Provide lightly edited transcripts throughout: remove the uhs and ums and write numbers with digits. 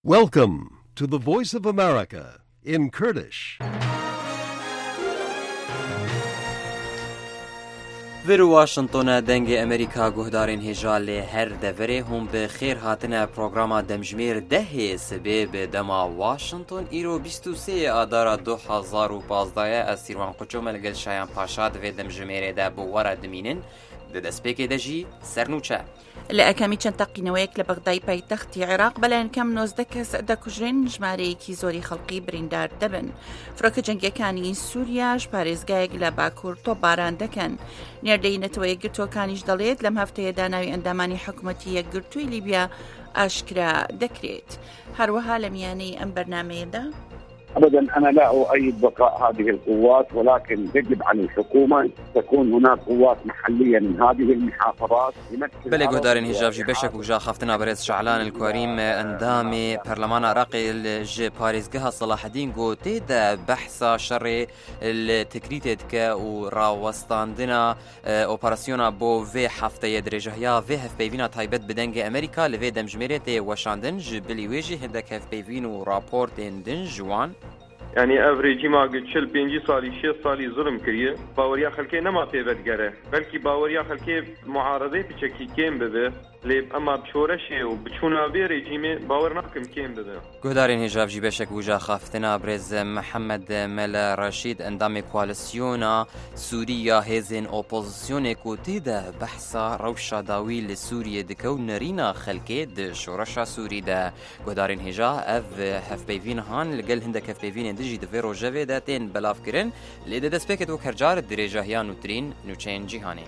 Welcome to the Voice of America in Kurdish. Vir Washington denge Amerika guhdarên hêja lê her deverê hûn bi xêr hatine programa demjimêr dehê sibê bi dema Washington îro 23 adara 2015 ez Sîrvan Quço me li gel Şayan Paşa divê demjimêrê de bi were dimînin di destpêkê de jî sernûçe. لە چەند تەقینەوەیەک لە بەغدای پایتەختی عێراق بەلایەن کەم 19 کەس دەکوژرێن ژمارەیەکی زۆری خەڵقی بریندار دەبن. فڕۆکە جەنگیەکانی سووریاش پارێزگایەک لە باکوور تۆپباران دەکەن. نێردەی نەتەوە یەکگرتوەکانیش دەڵێت لەم هەفتەیەدا ناوی ئەندامانی حکوومەتی یەکگرتووی لیبیا ئاشکرا دەکرێت. هەروەها لە میانەی ئەم بەرنامەیەدا أبدا أنا لا أؤيد بقاء هذه القوات، ولكن يجب على الحكومة تكون هناك قوات محلية من هذه المحافظات. بله گهدارین هجابجی بشک وجا خفتنا برز شعلان الكريم اندام برلمان عراقي الج باريزگاه صلاح الدين گوته ده بحثا شر التكريتت ك و راوستاندنا اوپراسيونا بو و هفته درجه یا و هف بيوينا تايبت بدنگ امريكا لوي دمجمرت واشاندن جبلي ويجي هندك هف بيوين و راپورت اندن جوان يعني افريجي ما قلت شل بينجي صالي شي صالي ظلم كريه باوريا خلكي نما بيبدگره بلكي باوريا خلكي معارضه بچكي كيم بده لب اما بشورشي وبچونا بي ريجيمي باور ناكم كيم بده گهدارین هجابجی بشک وجا خفتنا برز محمد مل رشید اندام کواليسيونا سوريا هزن اوبوزيسيون كوتي ده بحثا روشا داوي لسوريا دكو نرينا خلكي د شورشا سوري ده گهدارین هجا اف هف بيفين هان لگل هندك هف بيفين دجي د فيرو جوي داتين بلاف کرن لید دسپیکت و کرجار درجه هیا نوترین نوچین جهانی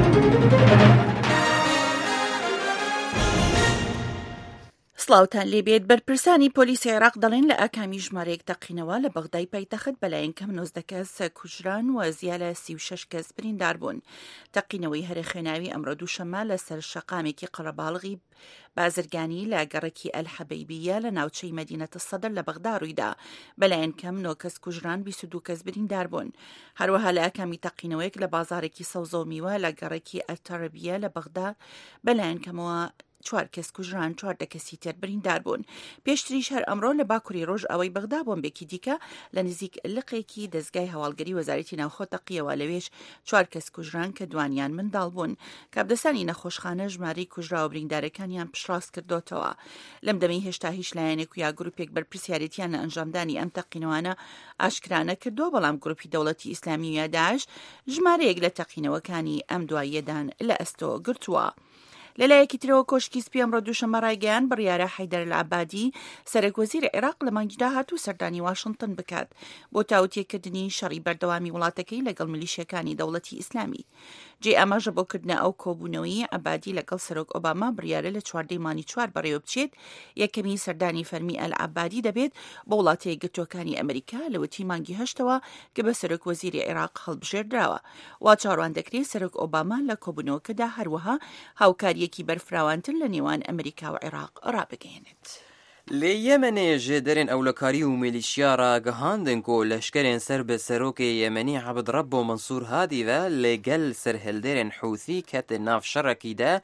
سڵاوتان لێبێت بەرپرسانی پۆلیسی عێراق دەڵێن لە ئاکامی ژمارەیەک تەقینەوە لە بەغدای پایتەخت بەلایەن کەم 19 کەس کوژران و زیاد لە 36 کەس بریندار بوون. تەقینەوەی هەرێخێناوی ئەمڕۆ دووشەممە لەسەر شەقامێکی قەرەباڵغی بازرگانی لە گەڕێکی ئەلحەبەیبیە لە ناوچەی مەدینەتە سەدر لە بەغدا ڕوویدا بەلایەن کەم 9 کەس کوژران 22 کەس بریندار بوون. هەروەها لە ئاکامی تەقینەوەیەک لە بازارێکی سەوزە و میوە لە گەڕێکی ئەلتەرەبیە لە بەغدا بەلایەن کەمەوە 4 کەس کوژران 14 کەسی تر بریندار بوون. پێشتریش هەر ئەمڕۆ لە باکووری ڕۆژ ئەوەی بەغدا بۆمبێکی دیکە لە نزیک لقێکی دەستگای هەواڵگەری وەزارەتی ناوخۆ تەقیەوە لەوێش 4 کەس کوژران کە دوانیان منداڵ بوون. کابدەسانی نەخۆشخانە ژمارەی کوژرا و بریندارەکانیان پشڕاست کردوتەوە. لەم دەمەی هێشتا هیچ لایەنێک و یا گروپێک بەرپرسیارەتیان لە ئەنجامدانی ئەم تەقینەوانە ئاشکرانە کردووە، بەڵام گروپی دەوڵەتی ئیسلامی و یا داعش ژمارەیەک لە تەقینەوەکانی ئەم دواییەدان لە ئەستۆ گرتووە. لەلایەکی ترەوە کۆشکی سپی ئەمڕۆ دووشەممە ڕایگەیان بڕیارە حەیدەر العەبادی سەرۆکوەزیری عێراق لە مانگیدا هاتوو سەردانی واشنگتن بکات بۆ تاوتێکردنی شەڕی بەردەوامی وڵاتەکەی لەگەڵ میلیشیەکانی دەوڵەتی ئیسلامی. جێ ئاماژە بۆکردنە ئەو کۆبوونەوەی عەبادی لەگەڵ سەرۆک ئۆباما بڕیارە لە 4 مانگی 4 بەڕێوە بچێت. یەکەمی سەردانی فەرمی ئەلعەبادی دەبێت بۆ وڵاتە یەکگرتووەکانی ئەمریکا لە وەتی مانگی 8ەوە کە بە سەرۆکوەزیری عێراق هەڵبژێردراوە. وا چاڕوان دەکرێت سەرۆک ئۆباما لە کۆبوونەوەکەدا هەروەها هاوکاریەکی بەرفراوانتر لە نێوان ئەمریکا و عێراق ڕابگەێنێت. لی یمنی جدرین اولکاری و میلیشیا را گهاندن کو لشکرین سر به سروک یمنی عبد رب و منصور هادی و لگل سرهلدرین حوثی کت ناف شرکی ده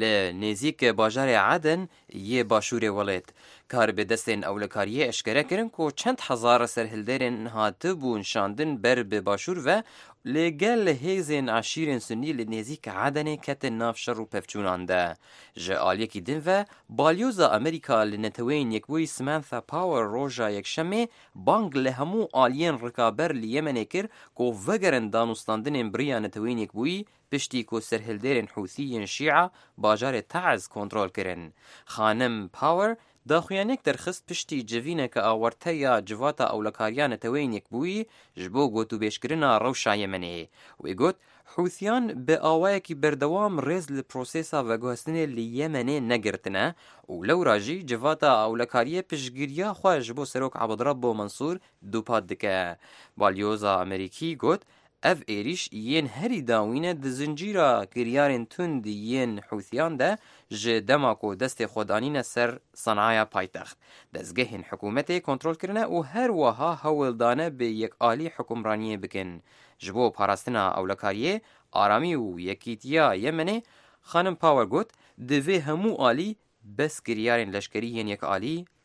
لنزیک باجار عدن یه باشور ولید. کار به دستین اولکاری اشکره کرن کو چند هزار سرهلدرین هاتب و نشاندن بر به باشور و لگل هیزن عشیرین سنی لنزیک عدن کت ناف شر و پفچونان ده. جعالی کی دن و بالیوزا امریکا لنتوین یکوی سمانثا پاور روژا یکشمه بانگ لهمو آلین رکابر لیمن کر کو وگرن دانوستاندن بریا نتوین یکوی پشتی کو سرهلدرین حوثیین شیعه باجار تعز کنترل کرن. خانم پاور داخویانک درخست پشتی جوینه که آورته یا جواتا اولکاریان توین یک بوی جبو گوتو بیشکرنا روشا یمنه و گوت حوثیان به آوائه کی بردوام ریز لپروسیسا و گوهستنه لیمنه نگرتنه و لو راجی جواتا اولکاریه پشگیریا خواه جبو سروک عبدرب و منصور دوپاد دکه. بالیوزا امریکی گوت اف ایریش ین هری داوینه د زنجیرا گریارن تند ین حوثیان ده جه دماکو دست خودانین سر صنایع پایتخت. دزگهن حکومت کنترل کرنه و هر وها هولدانه به یک آلی حکمرانی بکن. جبو پاراستنا اولکاریه آرامی و یکیتیا یمنه خانم پاور گوت دوی همو آلی بس گریارن لشکریین یک آلی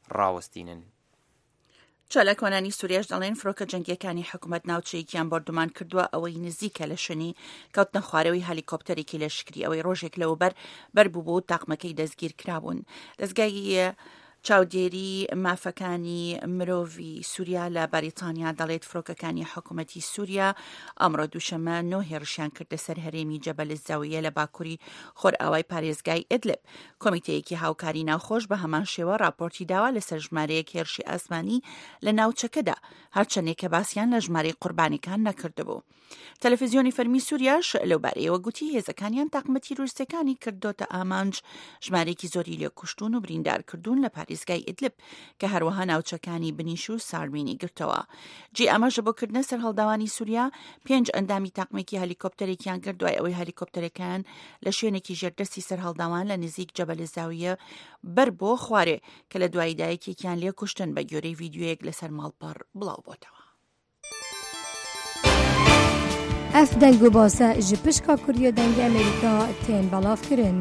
ڕاوەستینن. چالەکۆنانی سووریاش دەڵێن فڕۆکە جەنگیەکانی حکوومەت ناوچەیەکیان بەردومان کردووە ئەوەی نزیکە لە شوێنی کەوتنە خوارەوەی هەلیکۆپتەرێکی لەشکری ئەوەی ڕۆژێک لەوەبەر بەربوو بۆ تاقمەکەی دەستگیر کرابوون. دەستگای چاودێری مافەکانی مرۆڤی سووریا لە بەریتانیا دەڵێت فڕۆکەکانی حکوومەتی سووریا ئەمڕۆ دووشەمە 9 هێرشیان کردە سەر هەرێمی جەبەل زاویە لە باکووری خۆرئاوای پارێزگای ئیدلب. کۆمیتەیەکی هاوکاری ناوخۆش بە هەمان شێوە راپۆرتی داوا لەسەر ژمارەیەک هێرشی ئاسمانی لە ناوچەکەدا، هەرچەندێک کە باسییان لە ژمارەی قوربانیەکان نەکردبوو. تەلەڤیزیۆنی فەرمی سووریاش لەو بارەیەوە گوتی هێزەکانیان تاقمەتی رووسەکانی کردۆتە ئامانج ژمارەیەکی زۆری لێکوشتون و بریندارکردوون لە پارێزگای ئیدلب کە هەروەها ناوچەکانی بنیش و سارمینی گرتەوە. جێ ئەمەژە بۆکردنە سەر هەڵداوانی سووریا 5 ئەندامی تاقمێکی هەلیکۆپتەرێکیان کرد دوای ئەوەی هەلیکۆپتەرەکان لە شوێنێکی ژێردەستی سەر هەڵداوان لە نزیک جەبەل زاویە بەر بۆ خوارێ کە لە دوای دایەکێکیان لێ کوشتن بە گوێرەی ڤیدیۆیەک لەسەر ماڵپەڕ بڵاو بۆتەوە. ئەف دەنگ و باسە ji pişka Kuriya dengê Amerîka tên belavkirin.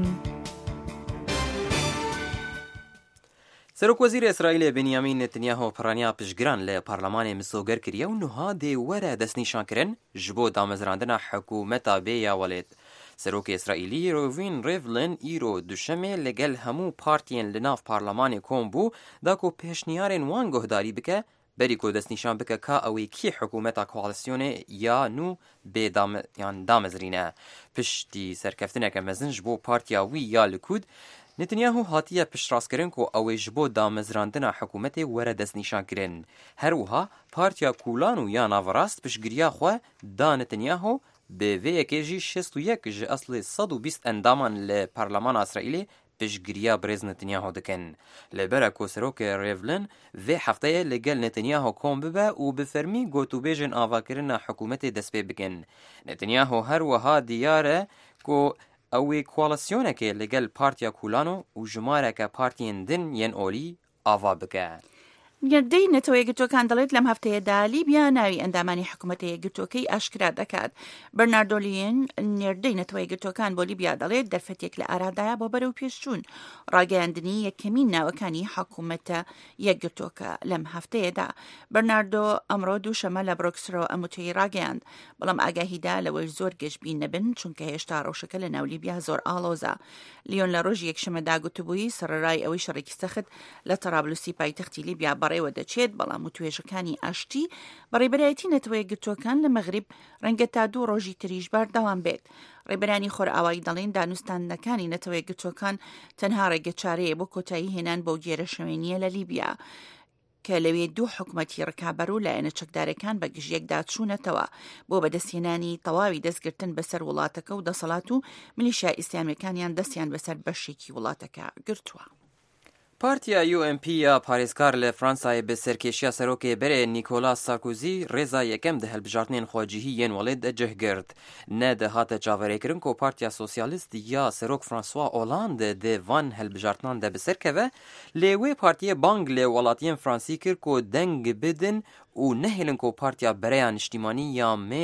سەرۆکوەزیری ئیسرائیل بنیامین نتنیاهۆ پڕانیا پشتگران لە پارلەمانê مسۆگەر کریە و نوها دێ وەرە دەستنیشانکردن ji bo damezrandina hikûmeta bê ya welêt. Serokê İsraîlî Reuven Rivlin îro duşemê li gel hemû partiyên li nav parlemanê kom bû da ku pêşniyarên wan guhdarî bike berî ku destnîşan bike ka ew ê kî hikûmeta koalîsyonê ya nû bê damezrîne. Piştî serkeftineke mezin ji bo partiya wî ya Likud, Netanyahu hatiye piştrastkirin ku ew ê ji bo damezrandina hikûmetê were destnîşankirin. Her wiha partiya Kulan û ya Navrast piştgiriya xwe da Netanyahu bi vê yekê jî 61 ji eslê 120 endaman li Parlemana İsraîlê piştgiriya Birêz Netanyahu dikin. Li ber ku serokê Rivlin vê hefteyê li gel Netanyahu kom bibe û bi fermî gotûbêjên avakirina hikûmetê dest pê bikin. Netanyahu her wiha diyar e ku ew ê koalîsyonekê li gel partiya Kulano û jimareke partiyên din yên olî ava bike. نێردەی نەتەوە یەکگرتوەکان دەڵێت لەم هەفتەیەدا لیبیا ناوی ئەندامانی حکوومەتی یەکگرتوەکەی ئاشکرا دەکات. بەرناردۆ لیۆن نێردەی نەتەوە یەکگرتوەکان بۆ لیبیا دەڵێت دەرفەتێک لە ئارادایە بۆ بەرەو پێشچوون ڕاگەیاندنی یەکەمین ناوەکانی حکوومەتە یەکگرتوەکە لەم هەفتەیەدا. بەرناردۆ ئەمڕۆ دووشەمە لە بڕۆکسرەوە ئەموتەی ڕاگەیاند، بەڵام ئاگاهیدا لەوەی زۆر گەشتبین نەبن چونکە هێشتا ڕەوشەکە لە ناو لیبیا زۆر ئاڵۆزە. لیۆن لە ڕۆژی یەکشەمەدا گوتبووی سەرەڕای ئەوەی شەڕێکی سەخت لە تەرابلوسی پایتەختی لیبیا بەڕێوە دەچێت، بەڵام و توێژەکانی ئاشتی بەڕێبەرایەتی نەتەوە یەکگرتوەکان لە مەغریب ڕەنگە تا 2 ڕۆژی تریش بەردەوام بێت. ڕێبەرانی خۆرئاوایی دەڵێن دانوستاندنەکانی نەتەوە یەکگرتوەکان تەنها ڕێگە چارەیە بۆ کۆتایی هێنان بۆ گێرە شەوێنیە لە لیبیا کە لەوێ 2 حکوومەتی ڕکابەر و لایەنە چەکدارەکان بە گژیەکدا چوونەتەوە بۆ بەدەستهێنانی تەواوی دەستگرتن بەسەر وڵاتەکە و دەسەڵات و میلیشیا ئیسلامیەکانیان دەستیان بەسەر بەشێکی وڵاتەکە گرتووە. Partiya UMP ya parêzkar li Fransayê bi serkêşiya serokê berê Nicolas Sarkozy rêza yekem di hilbijartinên xwecihî yên welê de cih girt. Ne de hate çaverêkirin ku Partiya Sosyalîst ya serok François Hollande di van hilbijartinan de bi ser keve, lê wê partiyê bang lê welatiyên Fransî kir ku deng bidin û nehêlin ku Partiya Bereya Niştimanî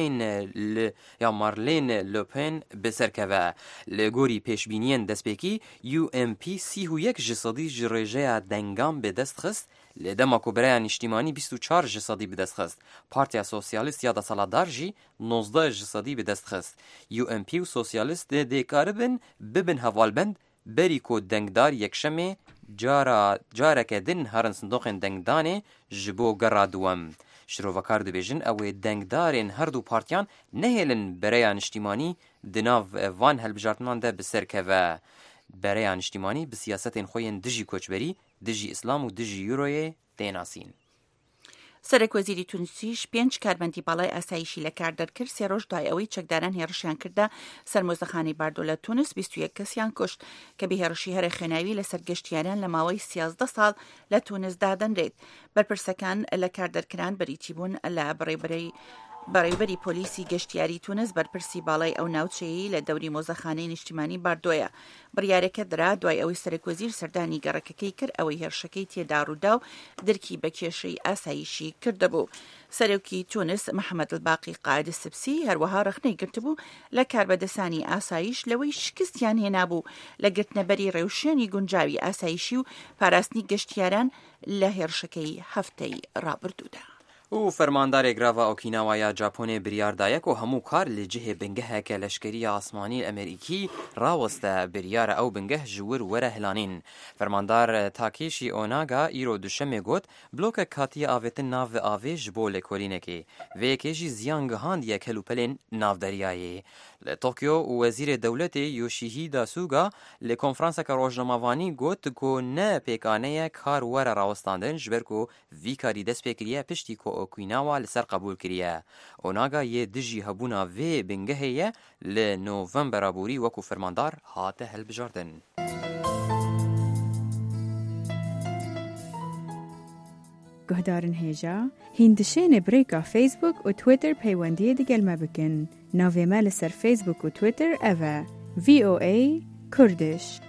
ya Marlene Le Pen bi ser keve. Li gorî pêşbîniyên destpêkî, UMP 31 ji sedî ji rêjeya dengan bi dest xist, lê dema ku Bereya Niştimanî 24 ji sedî bi dest xist. Partiya Sosyalîst ya Desaladar jî 19 ji sedî bi dest xist. UMP û Sosyalîst dê karibin bibin hevalbend berî ku dengdar yekşemê careke din herin sindoqên dengdanê ji bo gera duwem. Şirovekar dibêjin ew ê dengdarên her du partiyan nehêlin Bereya Niştimanî di nav van hilbijartinan de bi ser keve. Bereya Niştimanî bi siyasetên xwe yên dijî koçberî, dijî îslam û dijî Euroyê tê nasîn. سەرۆکوەزیری تونسیش 5 کارمەندی باڵای ئاسایشی لە کار دەرکرد 3 ڕۆژ دوای ئەوەی چەکداران هێرشیان کردا سەر مۆزەخانەی باردۆ لە تونس 21 کەسیان کوشت کە بێهێڕشی هەرە خوێناوی لەسەر گەشتیاران لە ماوەی 13 ساڵ لە تونسدا دەنرێت. بەرپرسەکان لە کاردەرکران بەریتی بوون لە بڕێبەرەی بەڕێوەبەری پۆلیسی گەشتیاری تونس بەرپرسی باڵای ئەو ناوچەیە لە دەوری مۆزەخانەی نیشتیمانی باردۆیە. بڕیارەکە درا دوای ئەوەی سەرۆکوەزیر سەردانی گەڕەکەکەی کرد ئەوەی هێرشەکەی تێدا ڕوودا و دەرکی بە کێشەی ئاسایشی کردهبوو. سەرۆکی تونس محەممەد الباقی قائد السبسی هەروەها ڕخنەی گرتبوو لە کاربەدەسانی ئاسایش لەوەی شکستیان هێنابوو لە گرتنەبەری ڕێوشێنی گونجاوی ئاسایشی و پاراستنی گەشتیاران لە هێرشەکەی هەفتەی ڕابردوودا. و فەرماندارێک گراڤە ئۆکیناوایە جاپۆنێ بریاردایەک و هەموو کار لە جهێ بنگەهەکە لەشکری ئاسمانی ئەمریکی ڕاوەستە بریارە ئەو بنگەه ژور وەرە هلانین. فەرماندار تاکێشی ئۆناگا ئیرۆ دوشەمێ گوت بلۆکە کاتیە ئاوێتن ناو ئاوێ ji بۆ لێکۆلینەکەی vêyekê jî ziyan gihandiye kelûpelên navderyayê. Li Tokyo wezîrê dewletê Yoshihide Suga lê konferanseka rojnamavanî got ku ne pêkaneyek har were rawestandin ji ber ku vî karî dest pê kiriye piştî ku Okinawa li ser qebûl kiriye. Onaga yê dijî hebûna vê bingehê ye li Novembera borî wekû fermandar hate hilbijardin. گهدارن هێژا هیندشێنێ برێکا فیسبوک و تویتر پەیوەندیە دەگەل me bikin. Navê me li ser Facebook û Twitter ev e VOA Kurdish.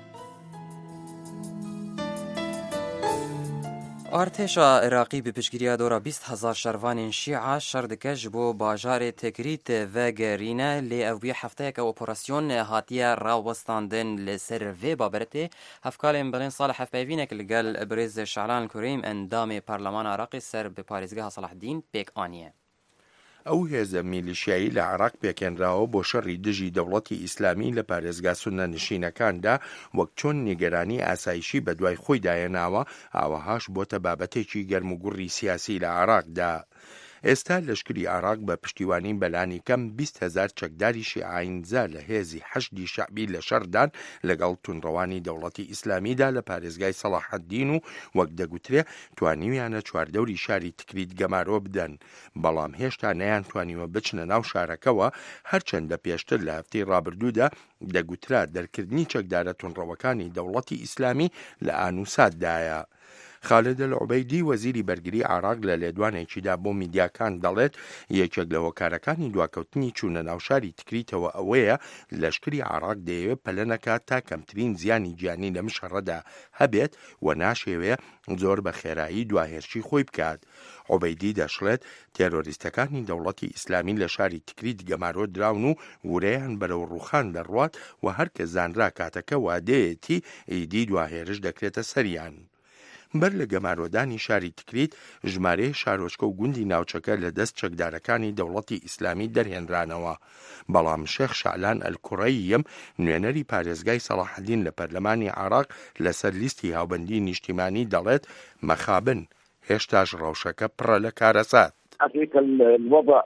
Artêşa Iraqî bi piştgiriya dora 20,000 şervanên şî'a şer dike ji bo bajarê Tikrit vegerîne lê ev bûye hefteyeka operasyon hatiye rawestandin li ser vê baberetê hevkalên birên sala hevpeyvînek li gel Birêz Şalan Kureyim endamê Parlemana Iraqê ser bi parêzgeha Salahdîn pêk aniye. ئەو هێزە میلیشیایی لە عێراق پێکێنراوە بۆ شەڕی دژی دەوڵەتی ئیسلامی لە پارێزگا سونە نشینەکاندا وەک چۆن نیگەرانی ئاسایشی بە دوای خۆی دایەناوە ئاوەهاش بۆتە بابەتێکی گەرم و گوڕی سیاسی لە عێراقدا. ئێستا لەشکری عێراق بە پشتیوانی بەلانی کەم 20,000 چەکداری شیعاینزا لە هێزی حەشدی شەعبی لە شەردان لەگەڵ تونڕەوانی دەوڵەتی ئیسلامیدا لە پارێزگای سەلاحەددین و وەک دەگوترێ توانیویانە چواردەوری شاری تکریت گەمارۆ بدەن، بەڵام هێشتا نەیانتوانیوە بچنە ناو شارەکەوە هەرچەندە پێشتر لە هەفتەی ڕابردوودا دەگوترا دەرکردنی چەکدارە تونڕەوەکانی دەوڵەتی ئیسلامی لە ئانوساتدایە. خالد العوبەیدی وەزیری بەرگری عێراق لە لێدوانێکیدا بۆ میدیاکان دەڵێت یەکێک لە هۆکارەکانی دواکەوتنی چوونە ناوشاری تکریتەوە ئەوەیە لەشکری عێراق دەیەوێت پەلە نەکات تا کەمترین زیانی گیانی لە مشەڕەدا هەبێت و ناشێوێ زۆر بە خێرایی دواهێرشی خۆی بکات. عوبەیدی دەشڵێت تێرۆریستەکانی دەوڵەتی ئیسلامی لە شاری تکریت گەمارۆ دراون و وورەیان بەرەو ڕووخان دەڕوات و هەرکە زانرا کاتەکە وادەیەتی ئیدی دواهێرش دەکرێتە سەریان. بەر لە گەمارۆدانی شاری تکریت ژمارەی شارۆچکە و گوندی ناوچەکە لە دەست چەکدارەکانی دەوڵەتی ئیسلامی دەرهێنرانەوە، بەڵام شێخ شعلان ئەلکوڕەییم نوێنەری پارێزگای سەلاحەدین لە پەرلەمانی عێراق لەسەر لیستی هاوبەندی نیشتیمانی دەڵێت مەخابن هێشتاش ڕەوشەکە پڕە لە کارەسات. حقيقة الوضع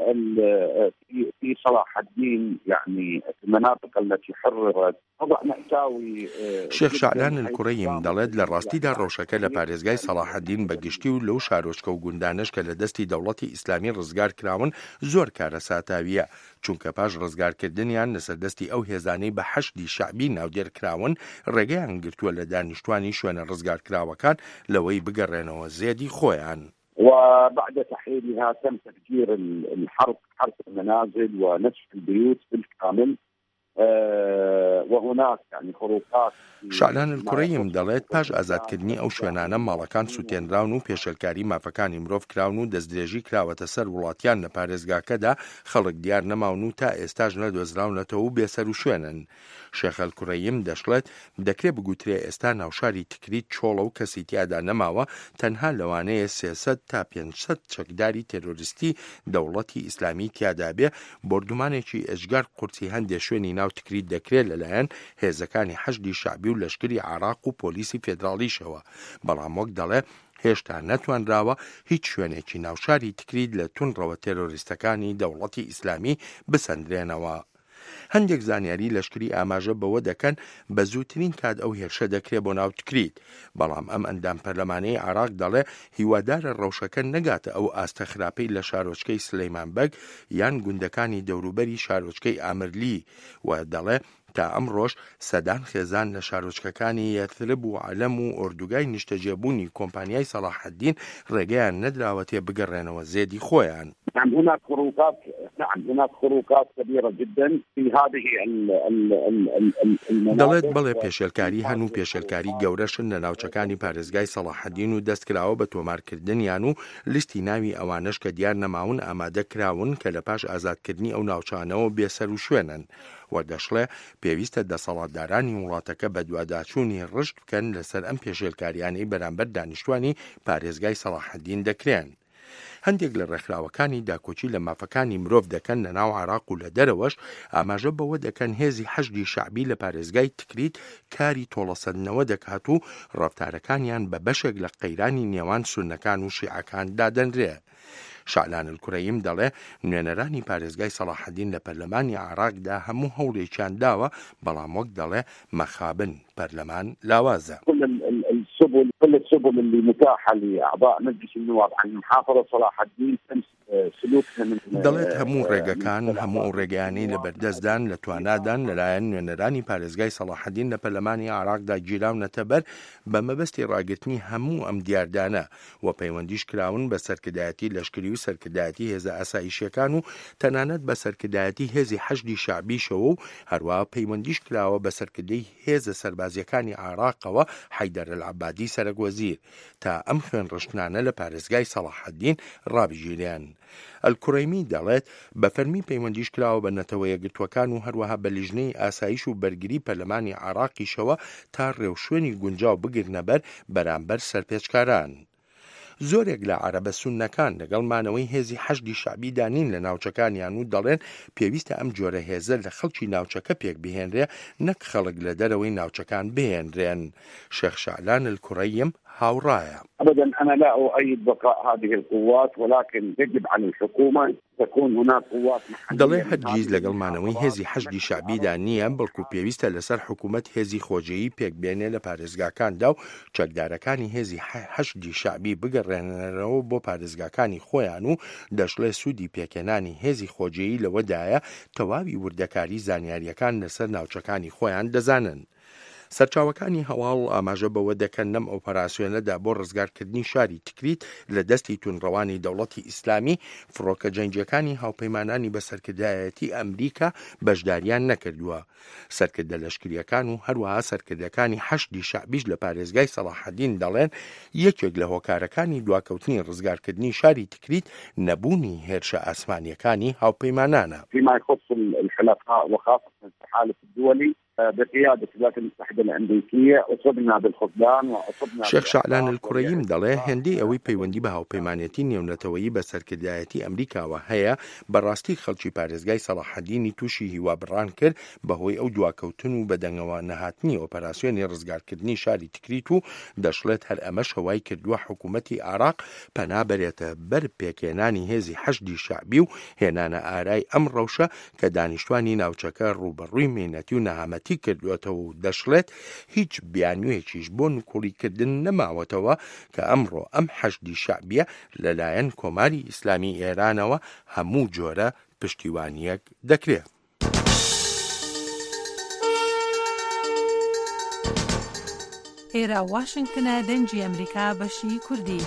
في صلاح الدين يعني في المناطق التي حررت وضع مأساوي. شێخ شعلان الکوڕەییم دەڵێت لە ڕاستیدا ڕەوشەکە لە پارێزگای سەلاحەدین بەگشتی و لەو شارۆچکە و گوندانش کە لە دەستی دەوڵەتی ئیسلامی ڕزگار کراون زۆر کارەساتاویە، چونکە پاش ڕزگارکردنیان لەسەر دەستی ئەو هێزانەی بە حەشدی شەعبی ناودێرکراون ڕێگەیان گرتووە لە دانیشتوانی شوێنە ڕزگارکراوەکان لەوەی بگەڕێنەوە زێدی خۆیان. وبعد تحريرها تم تفجير حرق المنازل ونسف البيوت بالكامل وهناك يعني خروقات. شعلان الکوڕەییم دەڵێت پاش ئازادکردنی ئەو شوێنانە ماڵەکان سوتێنراون و پێشەلکاری مافەکانی مرۆڤ کراون و دەستدرێژی کراوەتە سەر وڵاتیان لە پارێزگاکەدا خەڵک دیار نەماون و تا ئێستاش نەدۆزراونەتەوە و بێسەر و شوێنن. شێخ الکوڕەییم دەشڵێت دەکرێت بگوترێ ئێستا ناوشاری تکریت چۆڵە و کەسی تیادا نەماوە، تەنها لەوانەیە 300 تا 500 چەکداری تێرۆریستی دەوڵەتی ئیسلامی تیادا بێ. بردومانێکی ئەجگار قورسی هەندێک شوێنی ناو تکریت دەکرێت لەلایەن هێزەکانی حەشدی شعبی و لەشکری عێراق و پۆلیسی فێدراڵیشەوە، بەڵام وەک دەڵێ هێشتا نەتوانراوە هیچ شوێنێکی ناوشاری تکریت لە تونڕەوە تێرۆریستەکانی دەوڵەتی ئیسلامی بسەندرێنەوە. هەندێک زانیاری لەشکری ئاماژە بەوە دەکەن بە زووترین کات ئەو هێرشە دەکرێت بۆ ناو تکریت، بەڵام ئەم ئەندام پەرلەمانەی عێراق دەڵێ هیوادارە ڕەوشەکە نەگاتە ئەو ئاستە خراپەی لە شارۆچکەی سلەیمانبەگ یان گوندەکانی دەوروبەری شارۆچکەی ئامرلی، و دەڵێ تا ئەمڕۆژ سەدان خێزان لە شارۆچکەکانی یەثرب و عەلەم و ئۆردوگای نیشتەجێبوونی کۆمپانیای سەلاحەددین ڕێگەیان نەدراوە تێ بگەڕێنەوە زێدی خۆیان. نعم هناك خروقات كبيرة جدا في هذه دەڵێت بەڵێ پێشێلکاری هەن و پێشێلکاری گەورەشن لە ناوچەکانی پارێزگای سەلاحەدین و دەستکراوە بە تۆمارکردنیان و لیستی ناوی ئەوانش کە دیار نەماون ئامادە کراون کە لە پاش ئازادکردنی ئەو ناوچانەوە بێسەر و شوێنن وەردەشڵێ پێویستە دەسەڵاتدارانی وڵاتەکە بە دوواداچوونی ڕشت بکەن لەسەر ئەم پێشێلکاریانەی بەرامبەر دانیشتوانی پارێزگای سەلاحەدین دەکرێن. هەندێک لە ڕێکخراوەکانی داکۆچی لە مافەکانی مرۆڤ دەکەن لە ناو عێراق و لە دەرەوەش ئاماژە بەوە دەکەن هێزی حەشدی شەعبی لە پارێزگای تکریت کاری تۆڵەسەندنەوە دەکات و ڕەفتارەکانیان بە بەشێک لە قەیرانی نێوان سوننەکان و شیعەکان دادەنرێ. شعلان الکورەیم دەڵێ نوێنەرانی پارێزگای سەلاحەدین لە پەرلەمانی عێراقدا هەموو هەوڵێکیان داوە بەڵام وەک دەڵێ مەخابن پەرلەمان لاوازە. كل السبل اللي متاحة لأعضاء مجلس النواب عن محافظة صلاح الدين دەڵێت هەموو ڕێگەکان هەموو ڕێگەیانی لە بەردەستدان لە توانادان لەلایەن نوێنەرانی پارێزگای سەلاحەدین لە پەرلەمانی عێراقدا گیراونەتە بەر بە مەبەستی ڕاگررتنی هەموو ئەم دیاردانە و پەیوەندیش کراون بە سەرکردایەتی لەشکری و سەرکردایەتی هێزە ئاسایشیەکان و تەنانەت بە سەرکردایەتی هێزی حەشدی شەعبیشەوە و هەروەها پەیوەندیش کراوە بە سەرکردەی هێزە سەربازیەکانی عێراقەوە حەیدەر العەبادی سەرۆکوەزیر تا ئەم خوێن ڕشتانە لە پارێزگای سەلاحەدین ڕابژیرێن. الکورەیمی دەڵێت بە فەرمی پەیوەندیش کراوە بە نەتەوە یەکگرتوەکان و هەروەها بە لیژنەی ئاسایش و بەرگری پەرلەمانی عێراقیشەوە تا ڕێوشوێنی گونجاو بگرنە بەرامبەر سەرپێچکاران. زۆرێک لە عەرەبە سوننەکان لەگەڵ مانەوەی هێزی حەشدی شەعبی دانین لە ناوچەکانیان و دەڵێن پێویستە ئەم جۆرە هێزە لە خەڵکی ناوچەکە پێک بهێنرێ نەک خەڵک لە دەرەوەی ناوچەکان بهێنرێن. شێخ شعلان الکورەیم هاوڕایە. أبدا أنا لا أؤيد بقاء هذه القوات ولكن يجب على الحكومة تكون هناك قوات محلية. دەڵێ هەرگیز لەگەڵ مانەوەی هێزی حەشدی شەعبیدا نییە بەڵکو پێویستە لەسەر حکوومەت هێزی خۆجێیی پێکبێنێ لە پارێزگاکاندا و چەکدارەکانی هێزی حەشدی شەعبی بگەڕێنەرەوە بۆ پارێزگاکانی خۆیان و دەشڵێ سوودی پێکێنانی هێزی خۆجێیی لەوەدایە تەواوی وردەکاری زانیاریەکان لەسەر ناوچەکانی خۆیان دەزانن. سەرچاوەکانی هەواڵ ئاماژە بەوە دەکەن نەم ئۆپەراسیۆنەدا بۆ ڕزگارکردنی شاری تکریت لە دەستی تونڕەوانی دەوڵەتی ئیسلامی فڕۆکە جەنگیەکانی هاوپەیمانانی بە سەرکردایەتی ئەمریکا بەشداریان نەکردووە. سەرکردە لەشکریەکان و هەروەها سەرکردەکانی حەشدی شەعبیش لە پارێزگای سەلاحەدین دەڵێن یەکێک لە هۆکارەکانی دواکەوتنی ڕزگارکردنی شاری تکریت نەبوونی هێرشە ئاسمانیەکانی هاوپەیمانانە. فيما يخص الحلفاء وخاصة التحالف الدولي بقيادة الولايات المتحدة الأمريكية أصبنا بالخذلان وأصبنا. شێخ شعلان الکورەیم دەڵێ هێندەی ئەوەی پەیوەندی بە هاوپەیمانێتی نێونەتەوەیی بە سەرکردایەتی ئەمریکاوە هەیە بەڕاستی خەڵکی پارێزگای سەلاحەدینی تووشی هیوابڕان کرد بەهۆی ئەو دواکەوتن و بەدەنگەوە نەهاتنی ئۆپەراسیۆنی ڕزگارکردنی شاری تکریت و دەشڵێت هەر ئەمەش هەوای کردووە حکوومەتی عێراق پەنابەرێتە بەر پێکێنانی هێزی حەشدی شەعبی و هێنانە ئارای ئەم ڕەوشە کە دانیشتوانی ناوچەکە ڕوبەڕووی مێنەتی و نەهامەتی کردوێتەوە و دەشڵێت هیچ بیانوێکیش بۆ نکۆڵیکردن نەماوەتەوە کە ئەمڕۆ ئەم حەشدی شەعبیە لەلایەن کۆماری ئیسلامی ئێرانەوە هەموو جۆرە پشتیوانیەک دەکرێت. ئێرە واشنگتنە دەنجی ئەمریکا بەشی کوردی.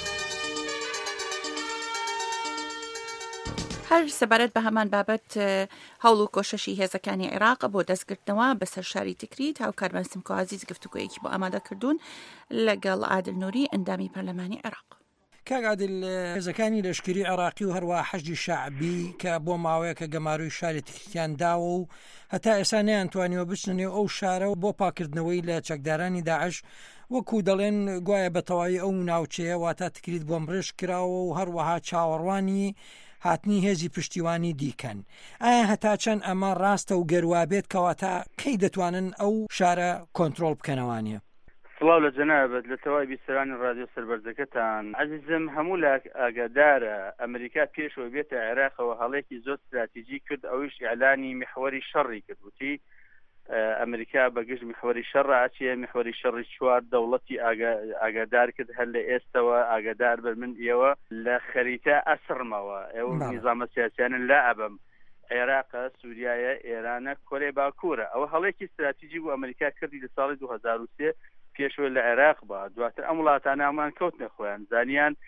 هەر سەبارەت بە هەمان بابەت هەوڵ و کۆشەشی هێزەکانی عێراق بۆ دەستگرتنەوە بەسەر شاری تکریت هاوکارمان سمکۆ عەزیز گفتوگۆیەکی بۆ ئامادە کردوون لەگەڵ عادل نووری ئەندامی پەرلەمانی عێراق. کاک عادل هێزەکانی لەشکری عێراقی و هەروە حەشدی شەعبی کە بۆ ماوەیەکە گەماروی شاری تکریتیان داوە و هەتا ئێستا نەیانتوانیوە بچنێ ئەو شارە و بۆ پاکردنەوەی لە چەکدارانی داعش وەکو دەڵێن گوایە بەتەواوی ئەو ناوچەیە واتە تکریت بۆ مرێژ کراوە و هەروەها چاوەڕوانی هاتنی هێزی پشتیوانی دیکەن. ئایا هەتا چەند ئەمە ڕاستە و گەروابێت کەواتە کەی دەتوانن ئەو شارە کۆنتترۆل بکەنەوانە؟ سڵاو لە جەنابەت لە تەواوی بیسترانی ڕادیۆ سەربەرزەکەتان عەزیزم هەموو لە ئاگادارە ئەمریکا پێشەوە بێتە عێراقەوە هەڵێکی زۆر استراتیژی کرد ئەویش ئیعلانی میحوەری شەڕی کرد وتی ئەمریکا بەگشت میحوەری شەڕ ئاچیە میحوەری شەڕی چوار دەوڵەتی ئاگادار کرد هەر لە ئێستەوە ئاگادار بە من ئێوە لە خەریتە ئەسڕمەوە ئێوە نیزامە سیاسیانن لا ئەبم عێراقە سووریایە ئێرانە کۆرێ باکوورە ئەوە هەڵێکی استراتیژی بۆ ئەمریکا کردی لە ساڵی 2003 پێشوە لە عێراق بە دواتر ئەم وڵاتانە ئەمان کەوتنە خۆیان زانیان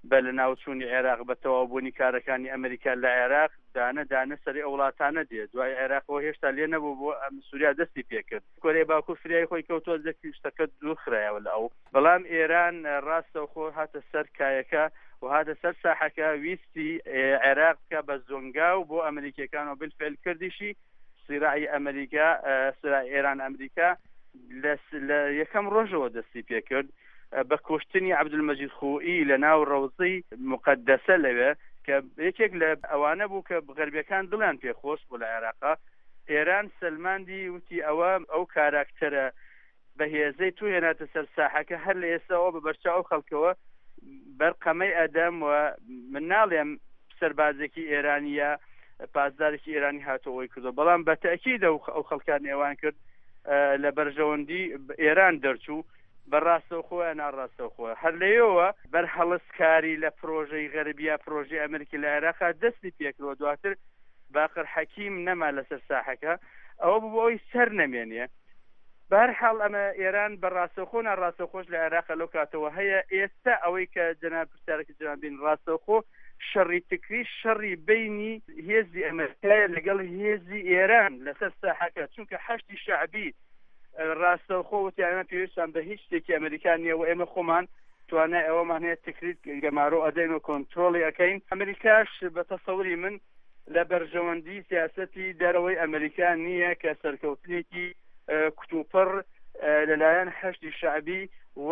بە لە ناوچوونی عێراق بە تەواوبوونی کارەکانی ئەمریکا لە عێراق دانە سەری ئەو وڵاتانە دێت دوای عێراقەوە هێشتا لێ نەبوو بۆ سووریا دەستی پێکرد کۆرەی باکوور فریای خۆی کەوتۆ زەکی شتەکە دووخرایەوە لە ئەو بەڵام ئێران ڕاستەوخۆ هاتە سەر کایەکە و هاتە سەر ساحەکە ویستی عێراق بکە بە زۆنگاو بۆ ئەمریکیەکانەوە بالفعل کردیشی سیراعی ئەمریکا سیراعی ئێران ئەمریکا لە یەکەم ڕۆژەوە دەستی پێکرد بە کوشتنی عەبدولمەجید خوئی لە ناو ڕەوزەی مقەدەسە لەوێ کە یەکێک لە ئەوانە بوو کە غەربیەکان دڵیان پێخۆش بوو لە عێراقا ئێران سلماندی وتی ئەو کاراکتەرە بەهێزەی تو هێناتە سەر ساحەکە هەر لە ئێستاەوە بە بەرچاو خەڵکەوە بەرقەمەی ئەدەم و من ناڵێم سەربازێکی ئێرانیە پاسدارێکی ئێرانی هاتەوەی کردو بەڵام بە تەکید ئەو خەڵکان ئێوان کرد لە بەرژەوەندی ئێران دەرچوو بەڕاستەوخۆە ناڕاستەوخۆە هەر لەیەوە بەرهەڵسکاری لە پرۆژەی غەربیا پرۆژەی ئەمریکی لە عێراقا دەستی پێکرەوە دواتر باقر حەکیم نەما لەسەر ساحەکە ئەوە بوو ئەوی سەر نەمێنێ بەرحاڵ ئەمە ئێران بەڕاستەوخۆ ناڕاستەوخۆش لە عێراقا لەو کاتەوە هەیە ئێستا ئەوەی کە جەناب پرسیارێکی جوانبین ڕاستەوخۆ شەڕی تکری شەڕی بینی هێزی ئەمریکایە لەگەڵ هێزی ئێران لەسەر ساحەکە چونکە حەشتی شەعبی ڕاستەوخۆ وتیانە پێویستان بە هیچ شتێکی ئەمریکان نییە و ئێمە خۆمان توانای ئەوەمان هەیە تکریت گەمارۆ ئەدەین و کۆنترۆڵی ئەەکەین ئەمریکاش بە تەسەوری من لە بەرژەوەندی سیاسەتی دەرەوەی ئەمریکان نییە کە سەرکەوتنێکی کتوپڕ لەلایەن حەشتی شەعبی و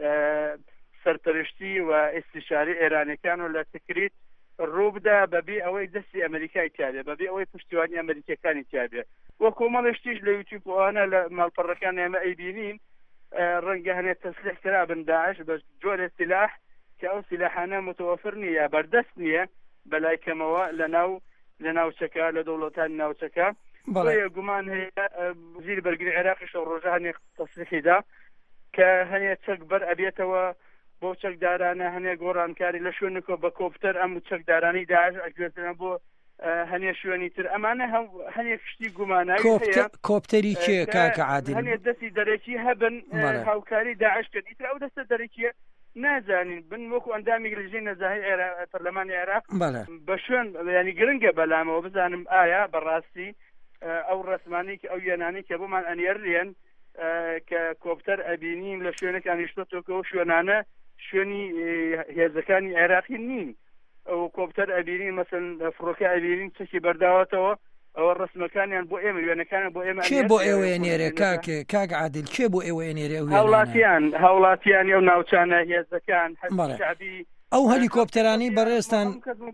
سەرپەرشتی و ئیستیشاری ئێرانەکان و لە تکریت ڕووبدا بەبێ ئەوەی دەستی ئەمریکای تیاابێ بەبێ ئەوەی پشتیوانی ئەمریکەکانی تیاابێ وە کۆمەڵشتیش لە یوتیوبوانە لە ماڵپەڕەکان ئێمە ئەیبینین ڕەنگە هەنێت تەسلیح کرا بن داعش بە جۆرە سلاح کە ئەو سلاحانە متوفر نییە یا بەردەست نییە بەلای کەمەوە لە ناوچەکە لە دەوڵەتانی ناوچەکە گومان هەیە وزیری بەرگری عێراقی شەو ڕۆژە هەنێک تەسلیحیدا کە هەنێ چەک بەر ئەبێتەوە بۆ چەکدارانە هەنێ گۆڕانکاری لە شوێنکۆ بە کۆپتەر ئەم چەکدارانی داعش ئەگوێتەوە بۆ هەنێ شوێنی تر ئەمانە هەنێ شتی گومانایی کۆپتەری کێ کاکە عادل هەنێ دەستی دەرەکی هەبن هاوکاری داعش کردی تر ئەو دەستە دەرەکیە نازانین بن وەکو ئەندامی گرژی نەزاهی پەرلەمانی عێراق بە شوێن ینی گرنگە بەلامەوە بزانم ئایا بەڕاستی ئەو ڕسمانی ئەو یێنانی کە بۆمان ئەنێڕێن کە کۆپتەر ئەبینین لە شوێنەکانی شتۆکەوە شوێنانە شوێنی هێزەکانی عێراقی نین ئەو کۆپتەر ئەبینین مەسەن فڕۆکە ئەبینین چەکی بەرداوەتەوە ئەوە ڕسمەکانیان بۆ ئێمە وێنەکانە بۆ ئێمە کێ بۆ ئێوەیە نێرێ کاک عادل کێ بۆ ئێوەیە نێرێ هاوڵاتیان ئەو ناوچانە هێزەکان شعبی ئەو هەلیکۆپتەرانی بەڕێستان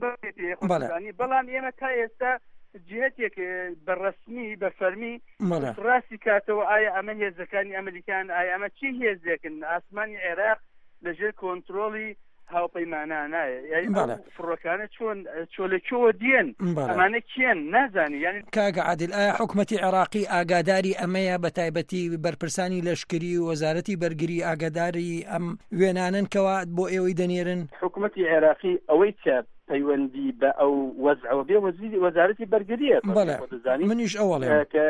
بەڵام ئێمە تا ئێستا جهتێک بەڕسمی بە فەرمی ڕاستی کاتەوە ئایا ئەمە هێزەکانی ئەمریکان ئایا ئەمە چی هێزێکن ئاسمانی عێراق لەژێر کۆنترۆڵی هاوپەیمانانایە فڕۆکانە چۆلەکەوە دێن ئەمانە کێن نازانی یعنی کاگە عادل ئایا حکوومەتی عێراقی ئاگاداری ئەمەیە بە تایبەتی بەرپرسانی لەشکری و وەزارەتی بەرگری ئاگاداری ئەم وێنانن کەوا بۆ ئێوەی دەنێرن حکوومەتی عێراقی ئەوەی کە پەیوەندی بە ئەو وەزعەوە بێ وەزارەتی بەرگریە منیش ئەوڵێ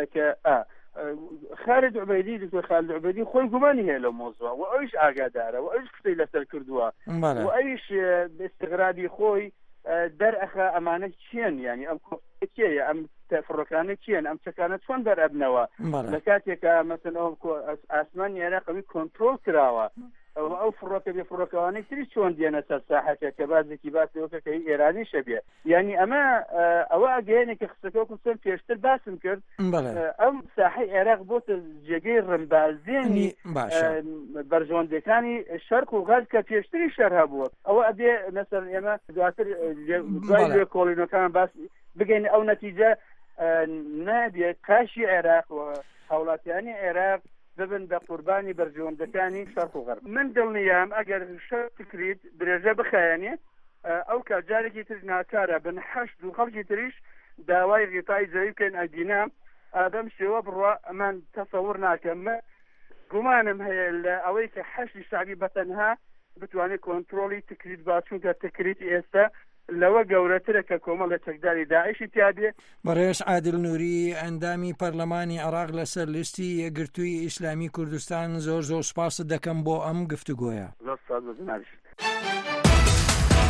خالد عبەیدی دکتۆر خالد عبەیدی خۆی گومانی هەیە لەو مۆزووە و ئەویش ئاگادارە و ئەویش قسەی لەسەر کردووە و ئەویش استغرابی خۆی دەرئەخە ئەمانە چیان ینی ئەم کۆکێیە ئەم فڕۆکانە چیان ئەم چەکانە چۆن دەرئەبنەوە لە کاتێکە مەسەن ئەو ئاسمانی عێراقی کۆنترۆل کراوە ئەو فڕۆکە بێ فڕۆکەوانەی تری چۆن دێنە سەر ساحەکە کە بازێکی باسەوەکەی ئێرانی شەبێ یعنی ئەمە ئەوە ئەگەیەنێک کە خستەکە سەر پێشتر باسم کرد ئەم ساحەی عێراق بۆتە جێگەی ڕمبازێنی بەرژەوەندەکانی شەرق و غەرب کە پێشتری شەر هەبووە ئەوە ئەبێ مەسەر ئێمە دواتر دوای کۆڵینەکان باس بگەین ئەو نەتیجە نابێت کاشی عێراق و هاوڵاتیانی عێراق ببن بە قوربانی بەرژەوەندەکانی شەرق و غەرب من دڵنیام ئەگەر شەر تکریت درێژە بخایەنێ ئەو کارجارێکی تر ناکارە بن حەشت و خەڵکی تریش داوای غیتای جەوی بکەن ئەگینام ئادەم شێوە بڕوا ئەمان تەسەور ناکەم گومانم هەیە لە ئەوەی کە حەشتی شعبی بەتەنها بتوانێت کۆنترۆڵی تکریت بچووکە تکریت ئێستا لەوە گەورەترە کە کۆمەڵە چەکداری داعشی تیابێ بەڕێز عادل نووری ئەندامی پەرلەمانی عێراق لەسەر لیستی یەکگرتووی ئیسلامی کوردستان زۆر سوپاس دەکەم بۆ ئەم گفتوگۆیە.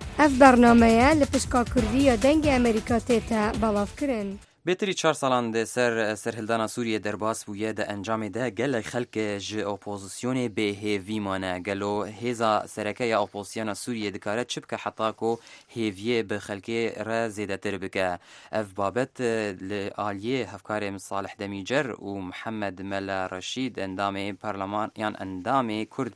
اف برنامه لپشکا کردی دنگ امریکا تیتا بلاف کرن. بهتری 4 سالان ده سرهلدانا سوریه درباس بویه ده انجام ده گل خلق ج اپوزیسیون به هیوی مانه گلو هیزا سرکه یا اپوزیسیون سوریه دکاره چپ که حتی کو هیویه به خلقه را زیده تر بکه اف بابت لآلیه هفکار مصالح دمیجر و محمد ملا رشید اندام پارلمان یان اندام کرد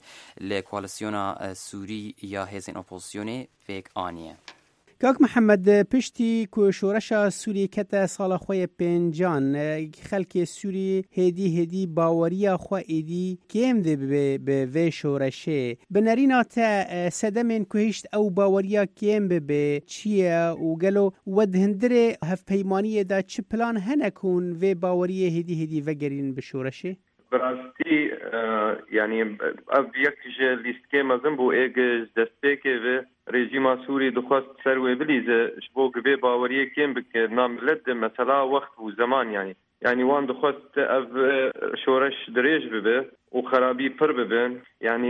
لکوالیسیون سوری یا هیزین اپوزیسیون فیک آنیه کاک محمد پشتی که شورش سوری کت سال خوی پنجان خلک سوری هدی باوریا خو ایدی کم ده به و شورشه بنرینا تا سدمن کوهشت او باوریا کم به چیه و گلو ودهندره هف پیمانی دا چه پلان هنکون و باوریه هدی وگرین به شورشه براستی یعنی اف یک لیست که مزن بو ایگ دسته که و رژیم سوری دخواست سروی بلیزه شبو گوه باوریه کم بکر ناملد مثلا وقت و زمان یعنی وان دخواست اف شورش دریج ببه و خرابی پر ببن یعنی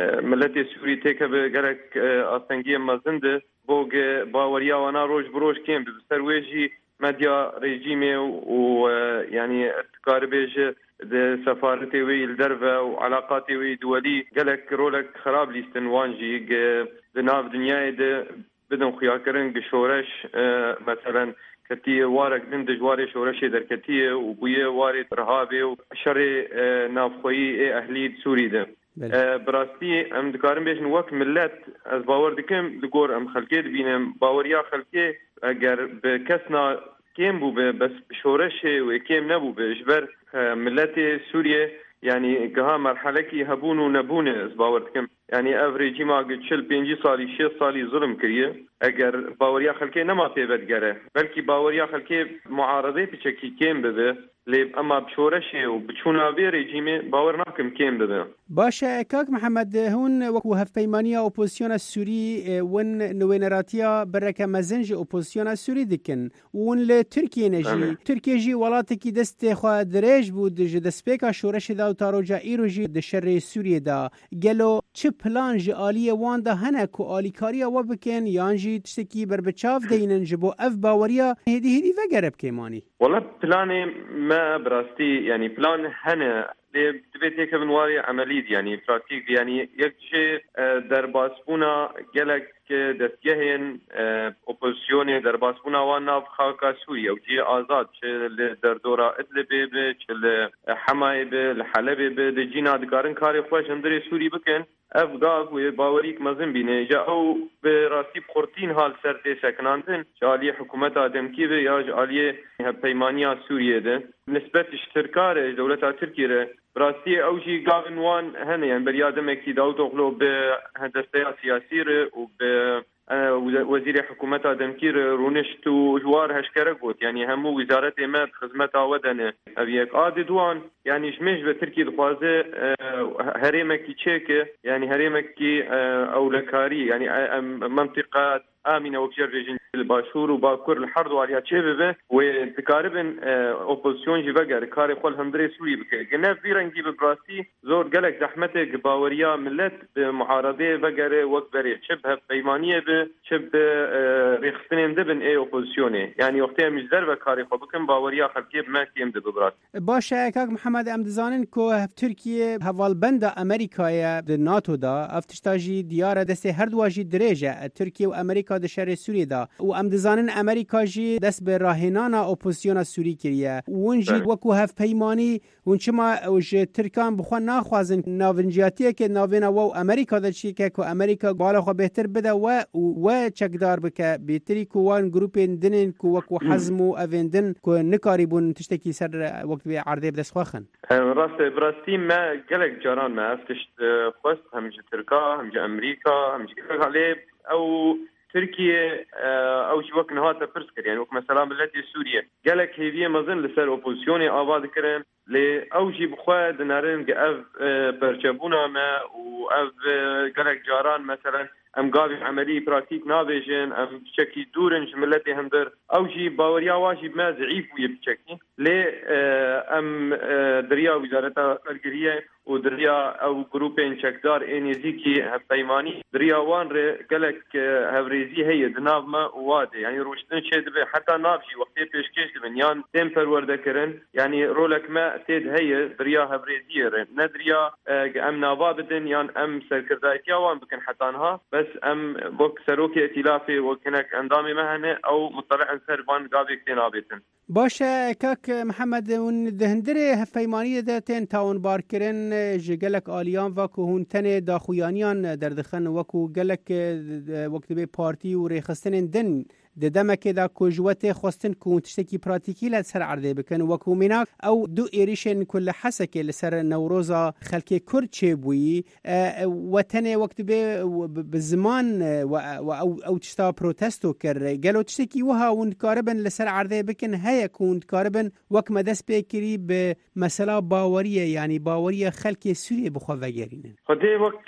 ملت سوری تیکه به گرک آسنگی مزنده بو باوریا وانا روش بروش کم ببه سرویجی مدیا رژیمه و یعنی اتکار بیجه ده سفارتي وي الدرفة وعلاقاتي وي دولي قالك رولك خراب ليستن وانجي دناف دنياي ده بدن خياكرن بشورش مثلا كتي وارك دندج واري شورشي در كتي وبويه واري رهابي وشري نافخوي اهلي سوري ده براستي ام دكارن بيش نوك ملت از باور دكم لغور ام خلقي دبينم باوريا خلقي اگر بكسنا كيم بو بس بشورشه وكيم نبو بجبر ملت سوريا يعني كها مرحله كي هبون ونبون باورتكم يعني افريجي ما قد شل 5 سالي 6 سالي ظلم كريه اگر باوريا خلكي نما تيبت گره بلكي باوريا خلكي معارضه بچكي كيم بده لب اما بشورشه وبچونا بي ريجيمي باور ناكم كيم بده باشه کاک محمد هون وکو هف پیمانی اپوزیسیون سوری ون نوینراتیا برکه مزنج اپوزیسیون سوری دکن ون لترکیه نجی ترکیه جی ولاتی کی دست خو درج بود دست پیکا شورش دا و تاروجا ایروجی د شر سوریه دا گلو چه پلان ج عالی وان دا هنه کو عالیکاریا و بکن یانجی تشکی بر بچاف دینن جبو اف باوریا هدی وگرب کیمانی والله بلان ما براستي يعني بلان هنا دبيت هيك من واري عملي يعني براكتيك يعني يكشي درباسبونا جلك دستيهن اوبوزيسيون درباسبونا وانا بخاكا سوريا وجي آزاد در دورا ادلب حمايب الحلب دجينا دكارن كاري خوش اندري سوري بكن افغاق و باوریک مزن بینه جا او به راستی بخورتین حال سرده سکناندن جالی حکومت آدمکی به یا جالی پیمانیا سوریه ده نسبت اشترکار دولت ترکیه براستی اوجی گاونوان هنه یعنی بریادم اکی داود اغلو به هندسته سیاسی و به وزیر حکومت آدمگیر رونشت و جوار هشکره گوت یعنی همو وزارت امت خدمت آودنه او یک عادی دوان یعنی جمعش به ترکی دخوازه هریمکی چیکه یعنی هریمکی اولکاری یعنی منطقه آمنة وكجر ريجن الباشور وباكور الحرب وعليها تشيبه وتقاربن اوبوزيسيون جي بقر كاري خول هندري سوري بك جنا فيرنجي ببراسي زور قالك زحمته باوريا ملت معارضه بقر وكبري شبه بيمانيه بشب ريختنين دبن اي اوبوزيسيون يعني وقتها مش دربه كاري خو بكم باوريا خلكي ما كيم دبرات باشه كاك محمد امدزانن كو تركيا هوالبند امريكا د ناتو دا افتشتاجي ديار دسه هر دواجي درجه تركيا وامريكا د شر سوریه دا و ام دزانن امریکا جی دست به راهنانا اپوزیسیون سوری کریه اون جی وکو هف پیمانی اون چما اوج ترکان بخو ناخوازن ناونجیاتی که ناوینا و امریکا د چی که امریکا بالا خو بهتر بده و چکدار بک بیتری کو وان گروپ دنن کو وکو حزم و اوندن کو نکاریبون تشتکی سر وقت به عرضه بدس خوخن راست براستی ما گلک جاران ما افتشت خواست همج ترکا همج امریکا همج عليه او تركيا او شي وقت نهاتا فرسكر يعني وقت مثلا بلاتي سوريا قالك هيفيه مازن لسر اوبوزيسيوني آباد كرن او شي بخوا دنارن اف برشبونا ما و اف قالك جاران مثلا ام قابل عملي براكتيك نابيجن ام بشكي دورن جملتي هندر او شي باوريا واجي ما ضعيف ويا بشكي لي ام دريا وزارتها القريه و دریا او گروپین چکدار انیزیکی پیمانی دریا وان ر گلک هفریزی هي دناف ما واده يعني روشتن شد به حتى نافشي وقتی پیشکش دنیان تم پرورده کرن يعني رولك ما تید هي دریا هفریزی ر ندریا ام ناوا بدن یان ام سرکردایتی وان بکن حتى انها بس ام بوك سروکی ائتلافي وكنك اندامي مهنه او مطلع سر وان قابل تنابتن باشه کاک محمد اون دهندره هفیمانی داتین تاون بارکرن جگلک آلیان وکو هون تنه داخویانیان دردخن وکو گلک وقت به پارتی و ریخستن دن دمکه دا کجوت خواستن کون تشتکی پراتیکی لسر عرضه بکن وکو مناک او دو ایریشن کل حسکه لسر نوروزا خلک کرد چه بویی و تنه وقت به بزمان او تشتا پروتستو کر گلو تشتکی وها اون کاربن لسر عرضه بکن هیا کون کاربن وک مدست بکری به مسئله باوریه یعنی باوریه خلک سوریه بخوا وگرینن خدای وک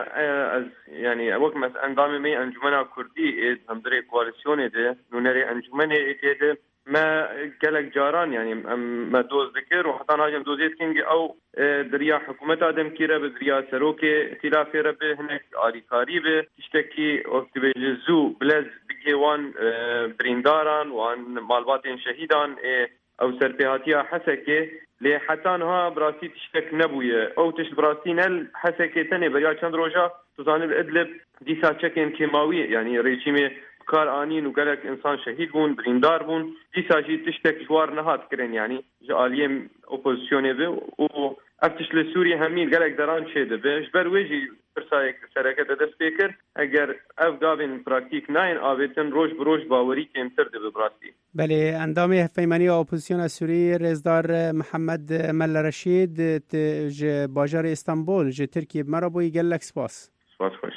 يعني وقت مثلا انضامي مي انجمنا كردي هم دري كواليسيون ده نوري انجمنا ايده ما قالك جاران يعني ما دوز ذكر وحتى ناجم دوزيت كينج او دريا حكومه ادم كيره بدريا سروكي ائتلاف ربه هناك علي قريبه تشتكي وقت بجزو بلز بجيوان برينداران وان مالباتين شهيدان او سربيهاتيا حسكه لي حتى انها براسي تشتك نبويه او تش براسي نل حسكه تاني بريا چند روجا تزانب ادلب ديسا تشكين كيماوي يعني ريجيمي كار انين وقالك انسان شهيد بون بريندار بون ديسا جي تشتك جوار نهات كرين يعني جاليم اوبوزيسيوني بي و افتش لسوري همين قالك دران شيده بي جبر ويجي برسايك سركه دست بكر اگر اف دابن براكتيك ناين ابيتن روج بروج باوري كيمتر دي براسي بله اندام پیمانی اپوزیسیون سوری رزدار محمد مل رشید ج باجار استانبول ج ترکیه مرا بوی گلک سپاس خوش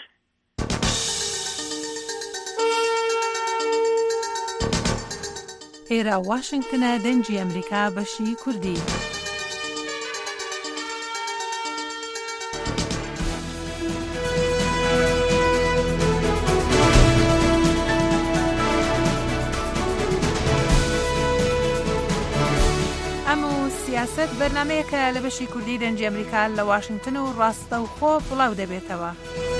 ئێرە واشنگتنە دەنگی ئەمریکا بەشی کوردی. سیاست بەرنامەیەکە لە بەشی کوردی دەنگی ئەمریکا لە واشنگتن و ڕاستە و خۆ بڵاو دەبێتەوە.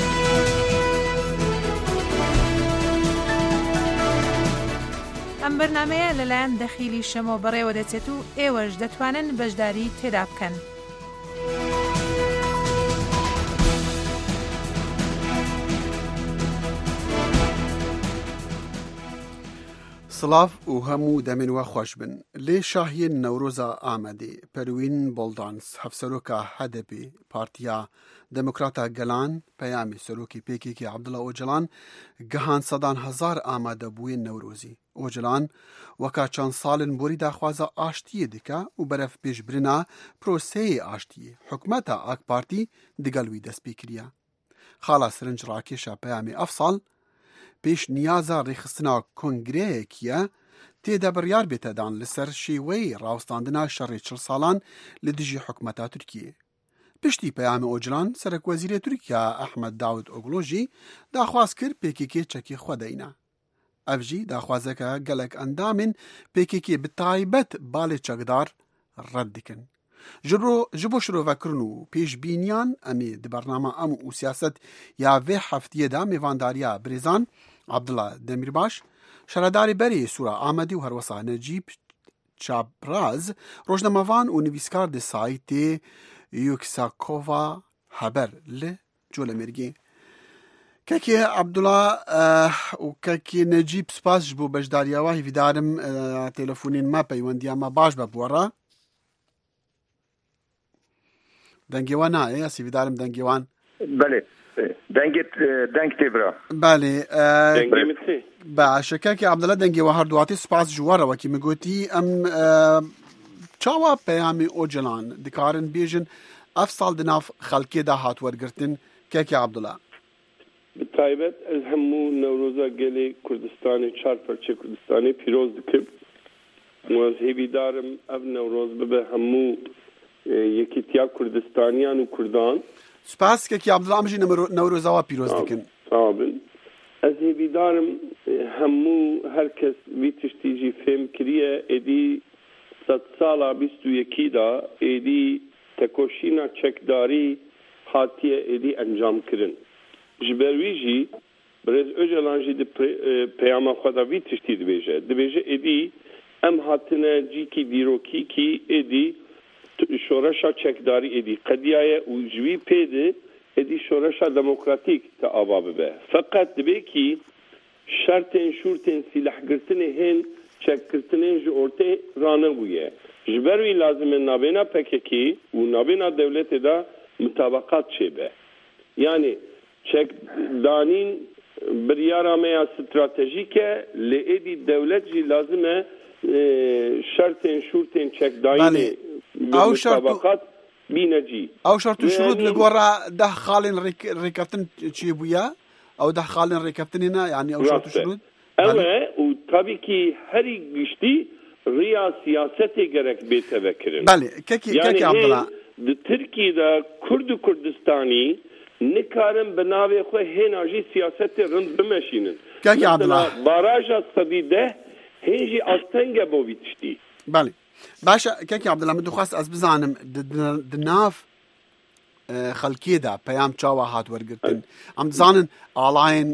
ئەم بەرنامەیە لەلایەن دەخیلی شەمۆ بەڕێوە دەچێت و ئێوەش دەتوانن بەشداری تێدا بکەن. سلاف و هەموو دەمێن وە خۆش بن. لێ شاهین نەورۆزە ئامادێ پەروین بۆڵدانس هەفسەرۆکە هەدەپێ پارتیا دموکراتە گەلان پەیامی سەرۆکی پێکێکی عەبدوڵڵا ئۆجلان گەهان سەدان هەزار ئامادە بووین نەورۆزی. ئۆجلان وەکا چەند ساڵن بۆری داخوازە ئاشتیە دکە و بەرەف پێشبرنا پرۆسەیە ئاشتیە حکومەتە ئاک پارتی دگەلوی دەست پێ کریە. خاڵا سرنج ڕاکێشە پەیامی ئەفساڵ پیش نیازە ڕێخستنا کۆنگرەیەکیە تێدا بڕیار بێتەدان لەسەر شێوەی ڕاوستاندنا شەڕی 40 ساڵان لە دژی حکومەتا تورکیە. پشتی پەیامی ئۆجلان سەرۆکوەزیرە تورکیا ئەحمەد داود ئۆگلۆژی داخواز کرد پێکێکی چەکی خۆدەینە. ئەڤژی داخوازەکە گەلک ئەندامن پێکێکی بتایبەت باڵێ چەکدار ڕەت دکن. ji bo şirovekirin û pêşbîniyan em ê di bername em û siyaset ya vê heftiyê de mêvandariya Birêzan Abdullah Demirbaş, şaredarê berê Sûra Amedî û herwesa Necîb Çapraz, rojnamevan û nivîskar di saytê Yuksakova heber li Colemêrgê. Kekê Abdullah û kekê Necîb spas ji bo bejdariya we hîvîdarim telefonên me peywendiya me baş be bûra. دنگیوان نه یا سیویدارم دنگیوان بله دنگ تبرا بله دنگی متسی باشه که عبدالله دنگیوان هر دواتی سپاس جواره و کی میگوتی ام چاوا پیامی اوجلان دکارن بیژن افصال دناف خلکی ده هات ورگرتن که عبدالله بتایبت از همو نوروزا گلی کردستانی چار پرچه کردستانی پیروز دکب موازهی دارم اف نوروز ببه همو یکیتیا کردستانیان و کردان سپاس که عبدالله امجی نوروزاوا پیروز دکن آبن از هیویدارم همو هر کس وی تشتیجی فهم کریه ایدی 100 سالا 21 دا ایدی تکوشینا چکداری هاتیه ایدی انجام کرن جبرویجی برز اوجلان جی پیام خداوی تشتی دبیجه ایدی ام هاتنه جی کی دیروکی کی ایدی شورشا چکداری ایدی قدیایه و جوی پیده ایدی شورشا دموکراتیک تا آبا ببه فقط دبی کی شرطن شورتن سلاح گرتن هن چک گرتن جو ارته رانه بویه جبروی لازم نابینا پککی و نابینا دولت دا مطابقات چه yani çek danin bir yaramaya stratejike le edi devletci lazime şartın şurtun çek dayini mutabakat binaci او شرط شروط لقورا ده خالن ركبتن شي بويا او ده خالن ركبتن هنا يعني او شرط شروط ama o tabii ki her güçlü riya siyasete gerek bir tefekkürün. Bale, keki Abdullah. Türkiye'de Kurdistani nikarin benave xwe hênajî siyasete rind bimeşînin. Keki Abdullah. Baraja sedîde hêjî astenge bo vî tiştî. Bale. Başa keki Abdullah min dixwast ez bizanim di nav xelkê de peyam çawa hat wergirtin. Em dizanin alayên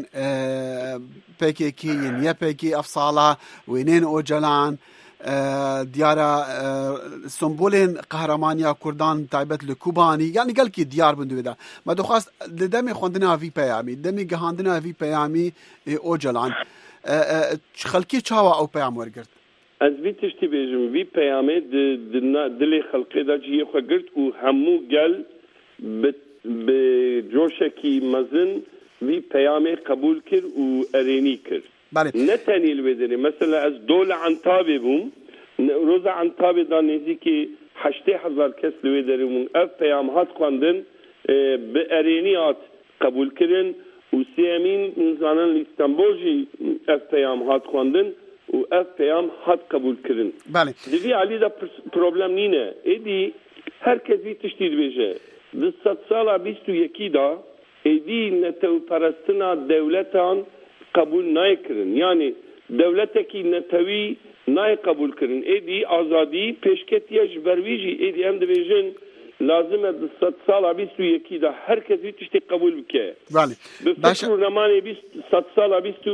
PKK'yên YPG ev sala wênên Ocalan diyara sembolên qehremanîya Kurdan taybet li Kubanî yani gelkî diyar bûn divê de. Me dixwast li demê xwendina vî peyamî, demê gihandina vî peyamî Ocalan xelkê çawa ew peyam wergirt. Ez vî tiştî bêjim vî peyamê dilê xelkê de ciyê xwe girt û hemû gel bi coşekî mezin vî peyamê qebûl kir û erênî kir. Ne tenî li wê derê mesela ez dola Antabê bûm roza Antabê da nêzîkî 80,000 kes li wê derê bûn ev peyam hat xwendin bi erênî hat qebûl kirin û sêmîn insanên li İstanbul jî ev peyam hat xwendin û ev peyam hat qebûl kirin. Divî alî de problem nîne êdî herkes vî tiştî dibêje di sed sala 21 da êdî netewperestina devletan قبول نایکردن یعنی دولتکی نتوی نای قبول کردن ایدی آزادی پیشکتیه جبرویجی ایدی هم دویژن لازمه 100 سال 21 دا هر کسی تشتی قبول بکه به فکر رمانی 100 سال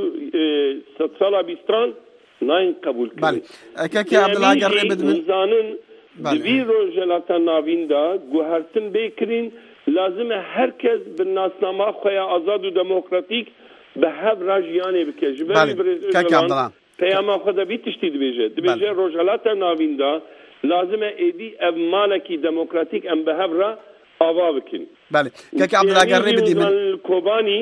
20 نای قبول کردن اکاکی عبدالله گرده بدمن زانن دوی روژلاتا ناوین دا گوهرتن بیکرین لازمه هر کس به ناسنامه خواه آزاد و دموکراتیک به هر راجیانی بکه جبری برای پیام خدا بی تشتی دبیجه روجالات ناویندا لازمه ایدی اف مالکی دموکراتیک ام به هر را آوا بکن بله که عبدالله گری بدی من کوبانی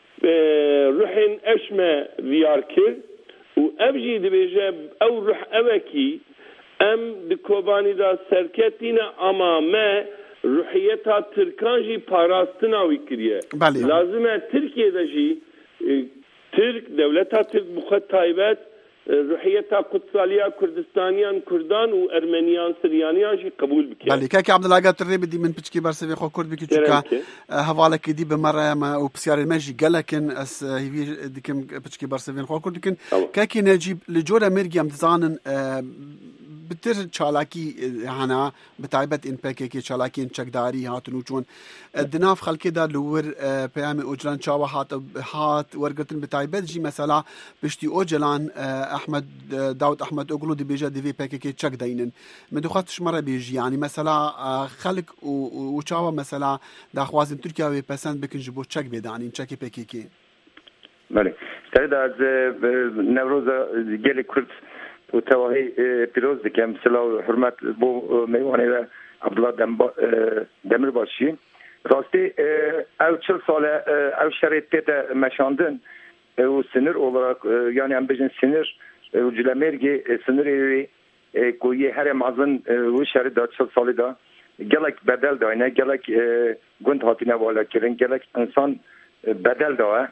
روحین اشمه ویار کرد و افجی دبیجه او روح اوکی ام دی کوبانی دا سرکتین اما ما روحیتا ترکانجی پاراستناوی کریه لازمه ترکیه دا جی Türk devleta Türk bu kat taybet ruhiyeta kutsaliya Kurdistaniyan Kurdan u Ermeniyan Siryaniyan jî qebûl bike. Belê keke Abdullah Gatirê bidî min piçkî bersevê xwe Kurd bikî çûka hevalekê dî bi me re me û pisyarên me jî gelekin ez hîvî dikim piçkî bersevên xwe Kurd dikin. Kekî Necîb li cora mêrgî em dizanin bitir çalakî hena bi taybet ên PKK çalakiyên çekdarî hatin û çûn di nav xelkê de li wir peyamê Ocalan çawa hat wergirtin bi taybet jî mesela piştî Ocalan Daud Ahmed Oglu dibêje divê PKK çek dayînin min dixwast tişmere bêjî yani mesela xelk û çawa mesela daxwazin Tirkiye wê pesend bikin ji bo çek bêdanîn çekê PKK. Belê. Terê ez Newroza gelê Kurd و توهی پیروز دکم سلام حرمت بو میوانی و عبدالله دمیرباشی راستی او 40 ساله او شرایط مشاندن و سنر olarak yani em bejin sinir و جلمرگی سنر کوی هر مازن و شرایط 40 ساله da gelek bedel da ne gelek gund hatine wala kirin gelek insan bedel da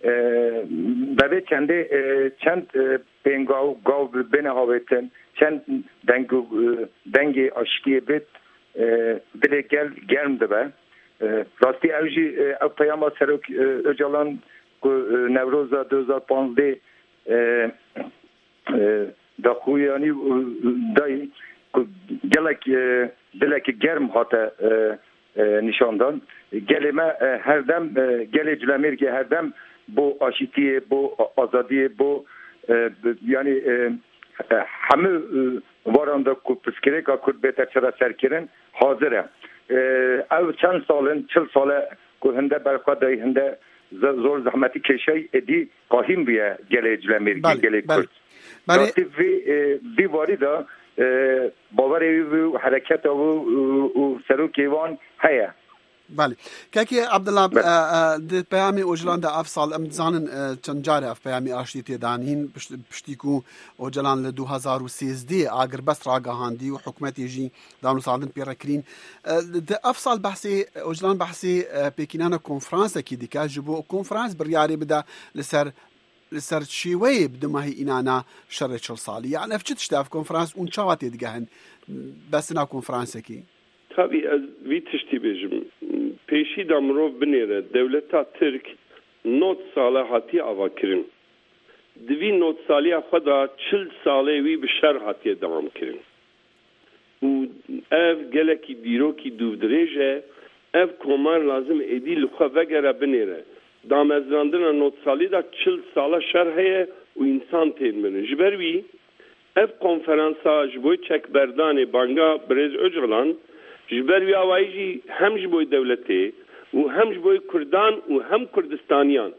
بابت چنده چند پنگاو گاو بین هاوتن چند دنگی آشتی بید دل گرم دبه راستی اوجی او پیام سروک اجالان نوروز 2015 داخویانی دایی گلک دلکی گرم هاته نشاندن گل ما هر دم گل جلمیر که هر دم بو آشتی بو آزادی بو یعنی همه وارنده که پسکره که کرد بهتر چرا سرکرن حاضره او چند سالن 40 ساله که هنده برخواد دایی هنده زور زحمتی کشی ادی قاهیم بیه گل جلمیر گل کرد راستی وی وارده باور و حرکت و سروک ایوان هیا بله كاكي عبد الله بيامي اوجلان دا افصال ام زانن چند جاره اف بيامي اشتي دانين بشتيكو اوجلان ل 2013 اگر بس راگهاندي وحكومتي جي دانو صادن بيركرين د افصال بحثي اوجلان بحثي بكينانا كونفرانس كي ديكا جبو كونفرانس برياري بدا لسر شيوي بدما هي انانا شر صالي يعني افتش تشتاف كونفرانس اون چاواتي دگهن بس نا كونفرانس كي tabii az bir tişti bejim peşi damrov binere devleta Türk not salahati avakirin divi not saliya xda 40 sale vi bişer hatiye devam kirin u ev geleki diroki duvdreje ev komar lazım edi luxa vegere binere damezrandına not sali da 40 sala şerheye u insan temin jbervi ev konferansa jboy çek berdane banga brez öcalan جبر وی آوایجی هم جبوی دولتی و هم جبوی کردان و هم کردستانیان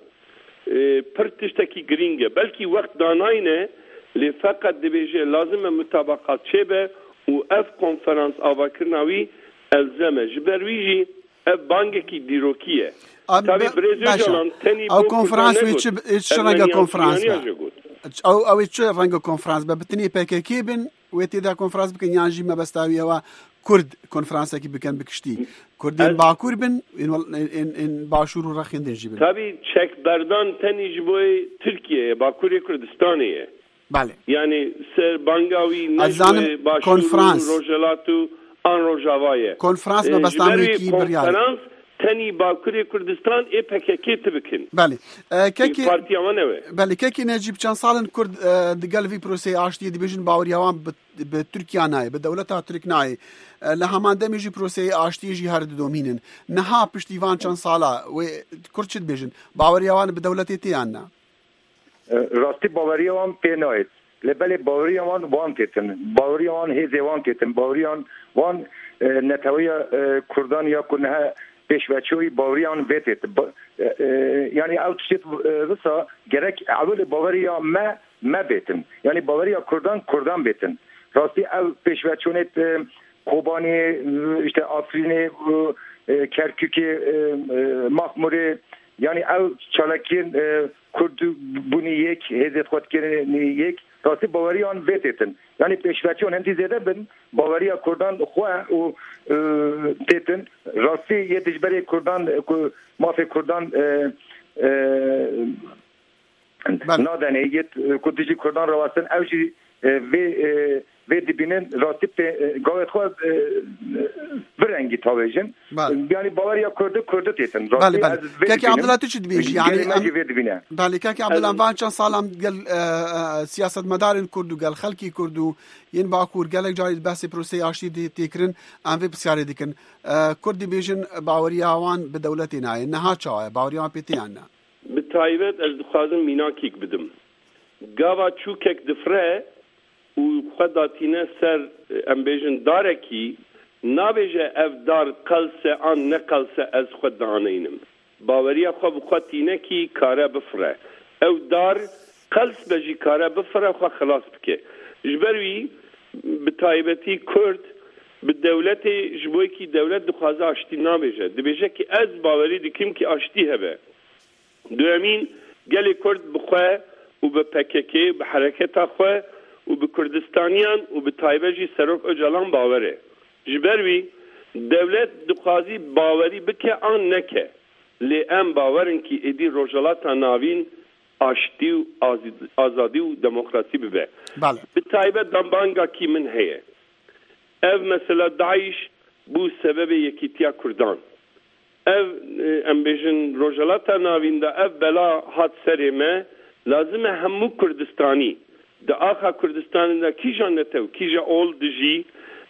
پرتشتکی گرینگه بلکی وقت داناینه لی فقط دبیجه لازم مطابقات چه به و اف کنفرانس آواکرناوی الزمه جبر ویجی اف بانگکی دیروکیه تابی برزیل جلان تنی او کنفرانس وی چه رنگ کنفرانس او چه رنگ کنفرانس ببتنی پککی بین ویتی دا کنفرانس بکن یانجی مبستاویه و كرد كونفرانسا كي بكن بكشتي كردين باكور بن ان باشور رخين دجيب تابي تشيك بردان تاني جبوي تركيا باكور كردستانيه بله يعني سر بانغاوي نجوي باشور روجلاتو ان روجاوايه كونفرانس ما بستعمل كي بريال تاني باكور كردستان اي PKK تبكن بله كاكي بارتي امانه بله كاكي نجيب چند سالن كرد دقال في بروسي اشتي ديفيجن باوريوان بتركيا ناي بدولتها ترك ناي لهمان دمجي بروسي اشتي جي هر دومينن نها پشتيوان چند سالا و كرچت بيجن باوريوان بدولتي تيانا راستي باوريوان بينايت لبل باوريوان وان تيتن باوريوان هيزوان تيتن باوريوان وان نتويا كردان يا كنها پیشوچوی باوریان ویتت یعنی او تشت وسا gerek اول باوریا ما بیتن یعنی باوریا کردان بیتن راستی او پیشوچونت کوبانی işte Afrin'i Kerkük'ü Mahmur'u yani او çalakin Kurdu bunu yek hezet xotkerini yek rasti باوریان ویتتن یعنی پیشوچون هم دیده بن باوریا کردان خو او تیتن راستی یه تجبری کردان مافی کردان نادنه یه کدیجی کردان روستن اوجی و دبینن راستی گاوت خود برنگی تاویجن یعنی باوریا کرده تیتن بله که عبدالله تشد بیش یعنی بله که عبدالله وان چند سالم قال سیاست مدارن کردو قال خلکی کردو ین باکور قالك جاري بحث بروسي اشتي تيكرن ام في بسياري ديكن كردي بيجن باورياوان بدولتنا انها چاوه باورياوان بيتيانا بتايبت از دخازم ميناكيك بدم غاوا چوكك دفره و خداتينه سر ام بيجن داركي نابجه اف دار قلسه ان نقلسه از خدانينم باوريا خو بخاتينه كي كاره بفره او دار قلس بجي كاره بفره خو خلاص بكي جبروي بتايبتي كرد بالدولة جبوي كي دولة دخوازه اشتي نابجه دبجه كي از باوري دكيم كي اشتي هبه دوامين قالي كرد بخواه و بPKK بحركة خواه و بكردستانيان و بتايبجي سروك اجالان باوره جبروي دولة دخوازي باوري بكي آن نكه لی ام باورن كي ادي روجالاتا ناوين آشتی و آزادی و دموکراسی ببه بله بالتایبه دنبانگا کی من هیه اف مثلا داعش بو سبب یکیتیا کردان اف ام بیجن روجالاتا ناوین دا اف بلا هات سرمه لازم همو کردستانی دا آخا کردستانی دا کی جانتو کی جا اول دجی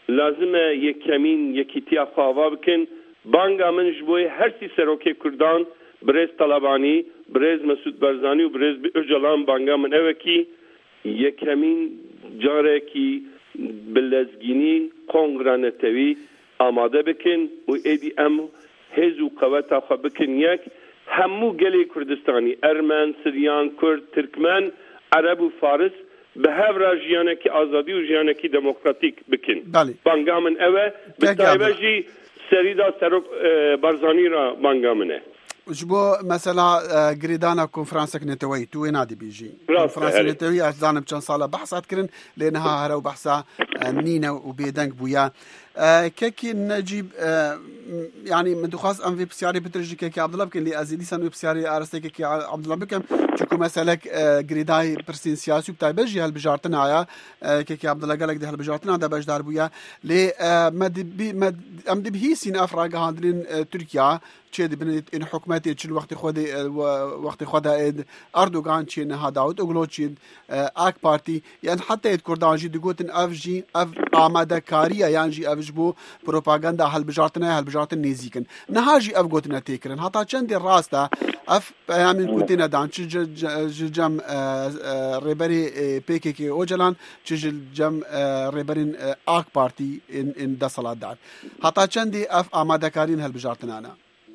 لازمه یکمین یکیتیا خواوا بکن بانگا منش بوی هرسی سروکی کردان برز طلبانی برز مسعود برزانی و برز اجلان بانگا من اوکی یکمین جاره کی بلزگینی کنگرانتوی آماده بکن و ایدی ام هزو قوتا خوا بکن یک همو گلی کردستانی ارمن، سریان، کرد، ترکمن، عرب و فارس به هفر جیانکی آزادی و جیانکی دموکراتیک بکن. بانگا من اوه بتایبه جی سریدا سروک برزانی را بانگا منه. جبو مثلا گریدانا کنفرانسك نتوي تو نادي بيجي کنفرانس نتوي اجزان بچن ساله بحثات كرن لانها هرو بحثا نينا وبيدنك بويا كيكي نجيب يعني من دخاص ام في بسياري بترجي كيكي عبد الله بكن لي ازيدي سنو بسياري ارستي كيكي عبد الله بكم چكو مسالك گريداي برسين سياسي بتاع بجي هالبجارتن عيا كيكي عبد الله قالك ده هالبجارتن هذا بجدار بويا لي ام دي بهيسين افراغ هاندرين تركيا چه بن این حکومتی چه وقت خود اردوغان چه نه داوود اوغلو چه اک پارتی یعنی حتی کردان جی دگوتن اف جی اف آماده کاریه یعنی جی اف بو پروپاگاندا هل بجارتن نزیکن نه جی اف گوتن تکرن حتی چند راسته اف پیامین کوتینا دان چه جم ریبری پیککی اوجلان چه جم ریبرین اک پارتی این دسالات دار حتی چند اف آماده کارین هل بجارتن انا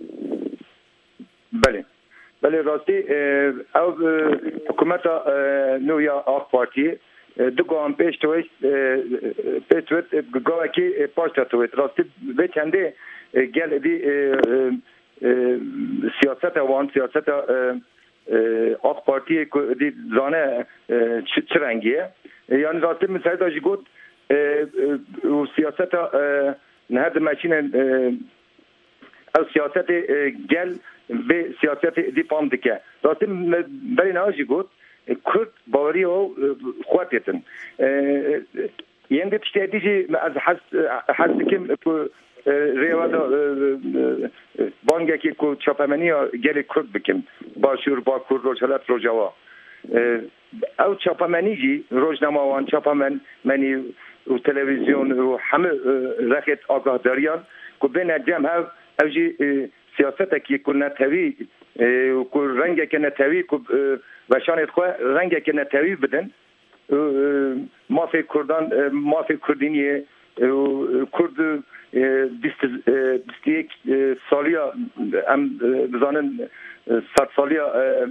بله راستی او حکومت نویا آخ پارتی دو هم پیش تویست گوه که پاشتا تویست راستی به چنده گل دی سیاست وان سیاست آخ پارتی دی زانه چه رنگیه یعنی راستی مثلا داشتی گود سیاست نهد ماشین او سیاست گل به سیاست دی پام دکه راستی بری نهاجی گود کرد باوری او خواتیتن یعنی دی تشتی دیجی از حس کم ریوادا بانگه که که چاپمنی گل کرد بکم باشور با کرد روشلت روجوا او چاپمنی جی روزنامه‌وان چاپمنی و تلویزیون و همه رخت آگاه داریان که بین جمع او جی سیاست که نتوی و رنگ که نتوی و شانت خو رنگ که نتوی بدن مافی کردان مافی کردینی کرد 21 سالیا ام بزنن 100 سالیا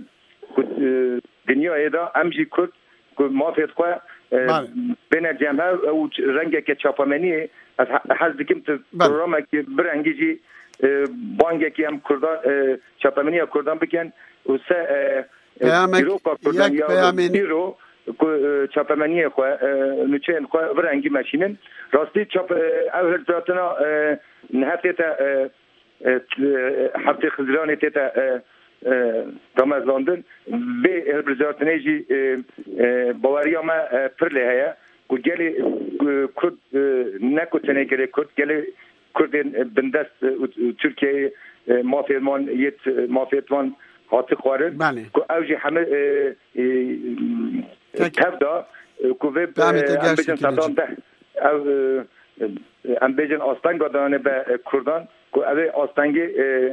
دنیا ایدا امجی کرد مافی خو بین جمع و رنگ که چاپمنی از حد کم تو برنامه که برنگیجی بانگی که هم کردان چاپمنی کردان بکن و سه گروه کردان یا بیرو چاپمنی خو نوچین خو برنگی ماشینن راستی چاپ اول ذاتنا نهته هفته خزران تا رمضان به البرزاتنجی باوریا ما پرله هيا گلی کرد نکوتنه گلی کرد گلی کردن بندست ترکیه مافیتمان هاتی خوارد که اوجی همه تفدا که ویب امبیجن سردان ده امبیجن آستانگ دانه به کردان که اوی آستانگی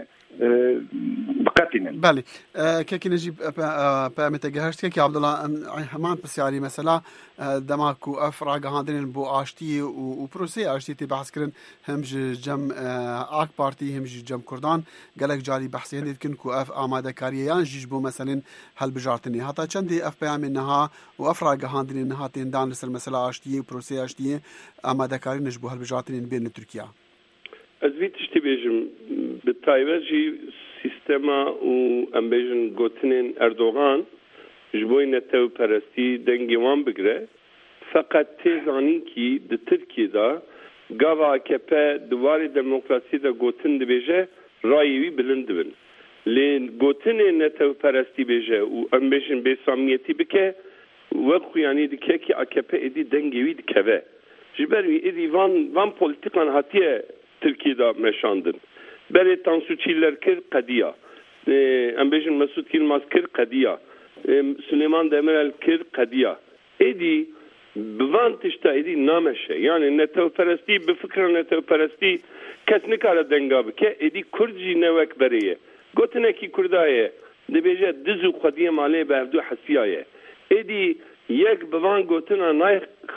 بقتینن بله که نجیب پیامت گهشت که عبدالله همان بسیاری مثلا دماغ و افراغ هاندرین بو آشتی و پروسه آشتی تی بحث کرن همج جم آک پارتی همج جم کردان گلک جاری بحثی هندید کن کو اف آماده کاریان جیج بو مثلا هل بجارتنی حتی چندی اف پیام نها و افراغ هاندرین نها تندان لسر مثلا آشتی و پروسه آشتی آماده کاری نجبو هل بجارتنی بین ترکیه از وی تشتی بیجم به تایبه جی سیستما و ام بیجن گوتنین اردوغان جبوی نتو پرستی دنگی وان بگره فقط تیزانی کی ده ترکیه دا گاوا کپه دواری دموکراسی دا گوتن ده بیجه رایوی بلند بن لین گوتن نتو پرستی بیجه و ام بیجن بیسامیتی بکه وقت یعنی دکه که اکپه ایدی دنگیوی دکوه جبروی ایدی وان پولیتیکان هاتیه ترکیه دا مشاندن بری تانسو چیلر کر قدیا ام بیجن مسعود کیلماز کر قدیا سلیمان دمیرل کر قدیا ایدی بوان تشتایدی نامشه یعنی نتو پرستی بفکر نتو پرستی کس نکاره دنگا بکه ایدی کردجی نوک بریه گوتنه کی کردایه دبیجه دزو خودی مالی به دو حسیایه ایدی یک بوان گوتنه نای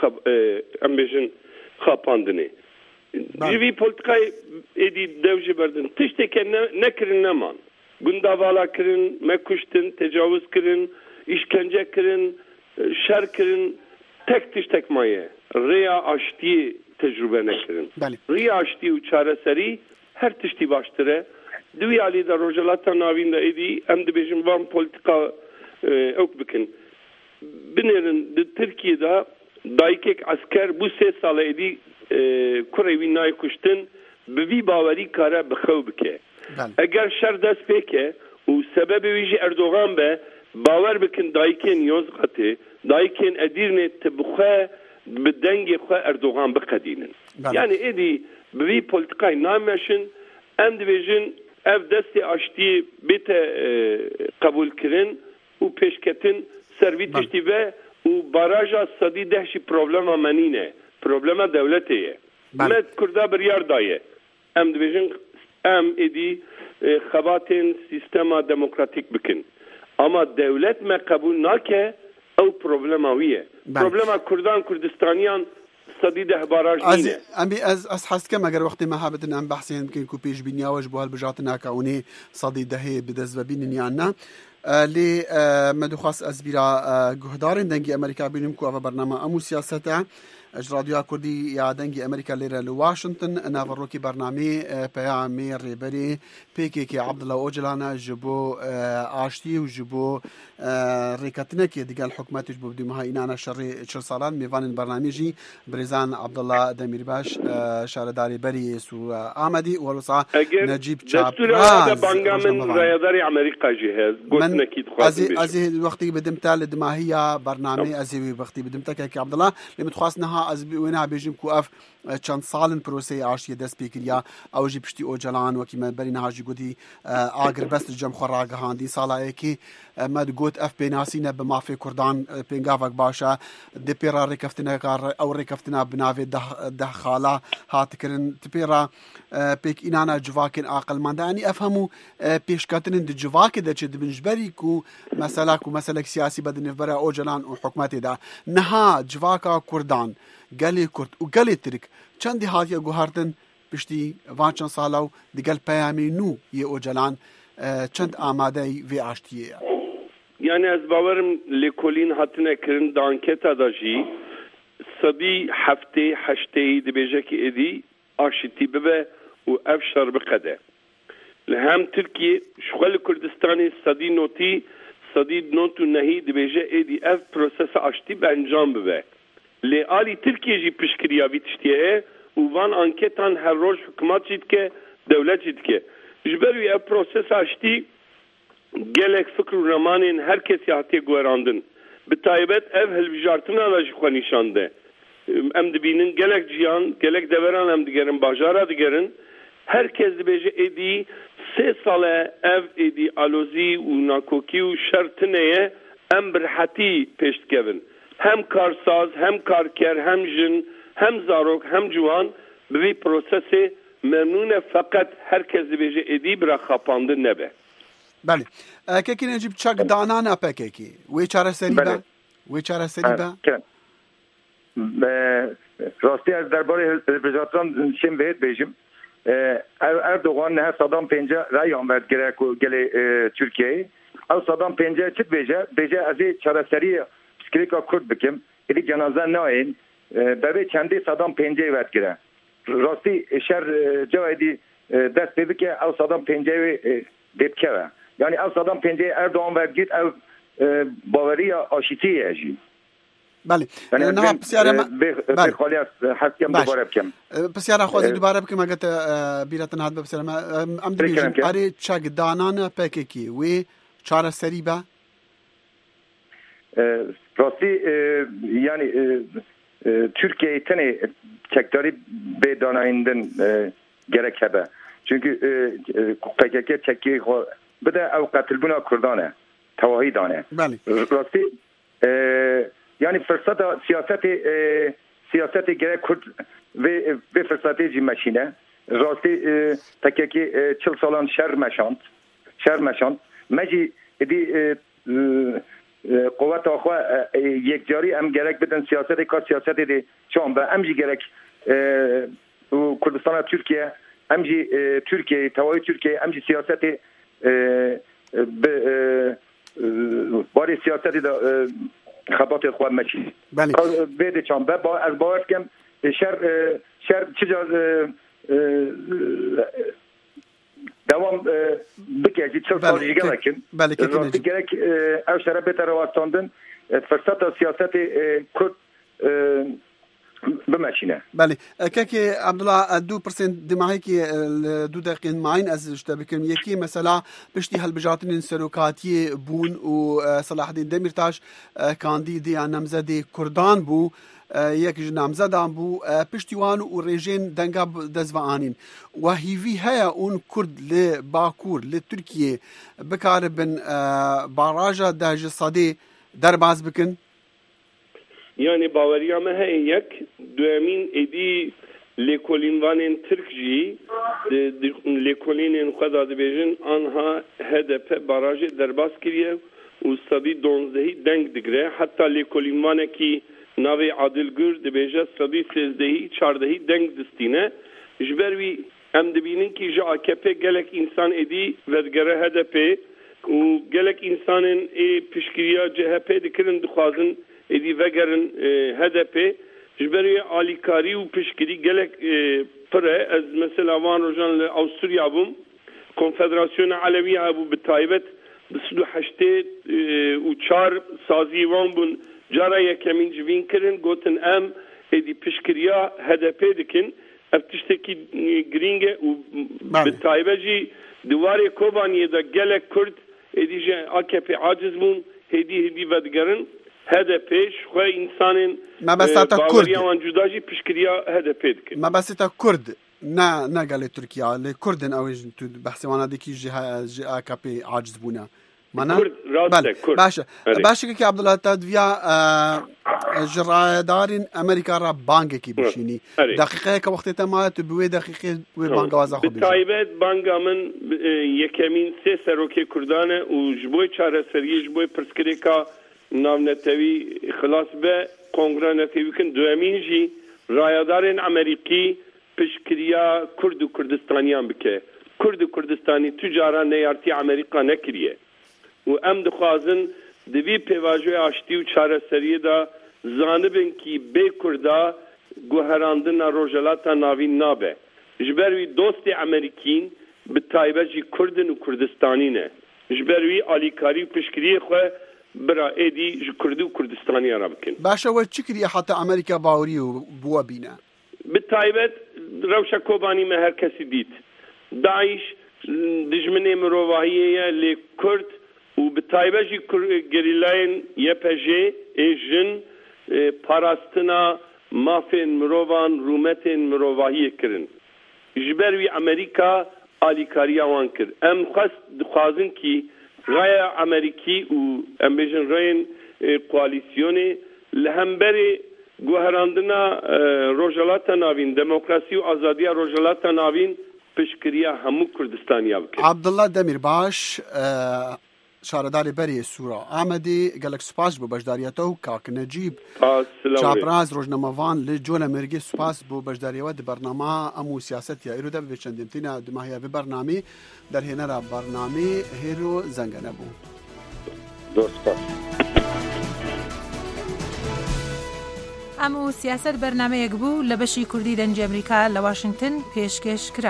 ام بیشن خاپاندنه جوی پولتقای ایدی دوجه بردن تشتی که نکرن نمان گنداوالا کرن مکشتن تجاوز کرن işkence kirin şer kirin tek tiştek maye riya aştiye tecrübe nekirin riya aştiye u çareseri her tişti baştıre duyali da rojalata navinde edi em de bejim van politika ok bikin binerin Türkiye'de daykek asker bu ses sala edi kurevi nay kuştun bivi baveri kara bixew bike eğer şer dest peke u sebebi vici Erdoğan be باور بکن دایکن یوزقته دایکن ادیرنه تبخه بدنگی خو اردوغان بقدینن یعنی ایدی بوی پولیتیکای نامشن ام دیویژن اف دستی اشتی بیت قبول کرن و پیشکتن سروی تشتی و باراجا صدی دهشی پروبلم منینه پروبلم دولتیه مد کرده بریار دایه ام دیویژن ام ایدی خباتن سیستم دموکراتیک بکن ama devlet me kabul nake ew problemawiye. Problema Kurdan Kurdistaniyan صدي ده باراج نينه امبي از حس كما اگر وقت ما حابت ان بحث يمكن كو بيش بنياوج بوال بجاتنا كاوني صدي ده بدزبين نيانا لي مدو خاص ازبيرا جهدارن دنگي امريكا بينم كو برنامج امو سياسته اجراديا كردي يا دنگي امريكا ليره لواشنطن نافروكي برنامج بيامي ريبري بيكي عبد الله اوجلانا جبو اشتي وجبو ريكاتنك ديال الحكومات جبو بدي ما انا شر سالان ميفان البرنامجي بريزان عبد الله دميرباش شارداري بري سو احمدي ولصا نجيب هذا بانغامن رياداري امريكا جهاز قلت نكيد ازي الوقت بدمت لدما هي برنامج ازي وقت بدمتك يا عبد الله لما تخاصنها از وينها بيجم كوف چند سالن پروسه عاشیه دست بکریا او جی پشتی او جلان وکی من برین هاجی گودی آگر بست جم خورا گهاندی سالا کی مد گوت اف بناسینه به مافی کردان پنگاوک باشا دپیرا رکفتنا کار او رکفتنا بناوی ده خالا هات کرن تپیرا پیک اینانا جواکن عقل مندانی افهمو پیشکاتن د جواک د چد بنجبری کو مساله سیاسی بدن برا او جلان او حکومت ده نها جواکا کردان گلی کرد و گلی ترک چندی هاتیه گوهردن پشتی وانچان سالاو دیگل پیامی نو یه او جلان چند آماده وی آشتیه یعنی از باورم لیکولین هاتنه کرن دانکتا دا جی صدی هفته هشته دبیجه که ادی آشتی ببه و افشار بقده لهم ترکیه شغل کردستانی صدی نوتو نهی دبیجه ادی اف پروسس آشتی به انجام ببه لآلی ترکیه جی پشکریا بیتشتیه و وان انکتان هر روز حکومت جید که دولت جید که جبروی اف پروسس آشتی گلک فکر و رمانین هر کسی حتی گوراندن به تایبت اف هلویجارتن آلاجی خواه نشانده ام دبینن گلک جیان گلک دوران ام دگرن باجارا دگرن هر کس دبیجه ایدی 3 ساله اف ایدی آلوزی و ناکوکی و شرطنه ام برحتی پشت کبن هم کارساز هم کارکر هم جن هم زاروک هم جوان به پروسس ممنون فقط هر کس بیجه ادی برا خاپانده نبه بله که نجیب چاک دانانا پکیکی وی چاره سری با وی چاره سری با راستی از درباره رپرزنتان شم بهت بیجم اردوغان نه صدام پنجه رای آمد گله ترکیه او صدام پنجه چت بیجه از چاره سری سکریکا کرد بکم ایدی جنازه ناین ببه چندی صدام پنجه وید گره راستی شر جوایدی دست بیده که او صدام پنجه دید که یعنی او صدام پنجه اردوان وید گید او باوری آشیتی اجی بله نه بسیار به خالی از حسیم دوباره بکم بسیار خوازی دوباره بکم اگه بیرتن حد بسیار ام دمیشم اره چک دانان پکیکی وی چاره سری با راستی yani Türkiye'yi tane çekdari be danayından gerek hebe. Çünkü PKK çekiyi bir de ev katil buna Kurdane. Tavahi dane. Rasti يعني فرصة سياسة جرى كرد و فرصة جي ماشينة راستی تکیه 40 سالان شهر مشاند مجی دی قوت آخوا یک جاری ام گرک بدن سیاست دی چون به امجی گرک کردستان ترکیه امجی ترکیه توای ترکیه امجی سیاست باری سیاست دا خبات خود مچی بده چون با از باور کم شهر چجا دوام بکیجی 40 سالی گلکن راستی گرک او شهر بهتر واستاندن فرصت سیاست کرد بمشينا بله كاكي عبد الله 2% دماغي دو دقيقة معين از اشتبكم يكي مثلا بشتي هالبجاتين سروكاتي بون وصلاح الدين دميرتاش كانديدي نمزدي كردان بو یک نامزدان بو پشتیوان و رژین دنگا دزوانین و هیوی هیا اون کرد ل باکور ل ترکیه بکار بن باراجا داج صدی درباز بکن يعني باوريا ما هي يك دوامين ايدي لكولينوانين تركجي لكولينين خدا دبيجن انها هدف باراج درباز كريه وصدي دونزهي دنگ دگره حتى لكولينوانكي ناوی عادل گرد دبیجه صدی 13 14 دنگ دستینه جبروی ام دبینن کی جا AKP گلک انسان ادی ودگره HDP و گلک انسانن پیشگیری CHP دکرن دخوازن ادی وگرن HDP جبروی آلیکاری و پیشگیری گلک پره از مثلا وان روزان آستریا بوم کنفدراسیون علوی ابو بتایبت بسدو 84 سازی وان بون جارا یکمین جوین کرن گوتن ام ادی پیشکریا HDP دکن افتشتکی گرینگه و بتایبه جی دواری کوبانیه دا گلک کرد ادی جا AKP عاجز بون هدی ودگرن HDP شخواه انسانین باوری وان جدا جی پیشکریا HDP دکن ما بس تا کرد نه گل ترکیه لی کردن اویج تو بحث وانا دیکی جی AKP عاجز بونه مانا باشه که عبدالله تدویا جرایدارین امریکا را بانگ کی بشینی دقیقه که وقتی تمایت بوی دقیقه بوی بانگ وازا خود بتایبت بانگ من یکمین 3 سروکی کردانه و جبوی چاره سریه جبوی پرسکریکا نامنتوی خلاص به کنگره نتوی کن دوامین جی رایدارین امریکی پشکریا کرد و کردستانیان بکه کرد و کردستانی تجاران نیارتی امریکا نکریه و ام دخوازن دوی پیواجوی آشتی و چاره سریه دا زانبن کی بی کردا گوهراندن روژلاتا ناوین نابه جبروی دوست امریکین به تایبه جی کردن و کردستانینه جبروی آلیکاری و پشکری خواه برا ایدی جی کردی و کردستانی را بکن باشه و چکری حتی امریکا باوری و بوا بینه به تایبت روشا کوبانی ما هر کسی دید داعش دجمنه مروواهیه لی کرد و به تایبه گریلاین YPG ایجن پاراستنا مافین مروان رومتین مروواهی کرن جبروی امریکا آلیکاریا وان کرد ام خوازن کی رای امریکی و ام بیجن راین کوالیسیونی لهمبری گوهراندنا روجلاتا ناوین دموکراسی و آزادی روجلاتا ناوین پشکریا همو کردستانیا بکن عبدالله دمیر باش شارداری بری سورا آمدی گلک سپاس بو بجداریتو کاک نجیب چابراز روزنامه‌وان لجول مرگی سپاس بو بجداریت برنامه امو سیاست یا ایرو دب وچندمتینا دماهیا به برنامه در هنرا برنامه هیرو زنگنه بو دوست امو سیاست برنامه یک بو لبشی کردی دنج امریکا لواشنگتن پیشکش کرا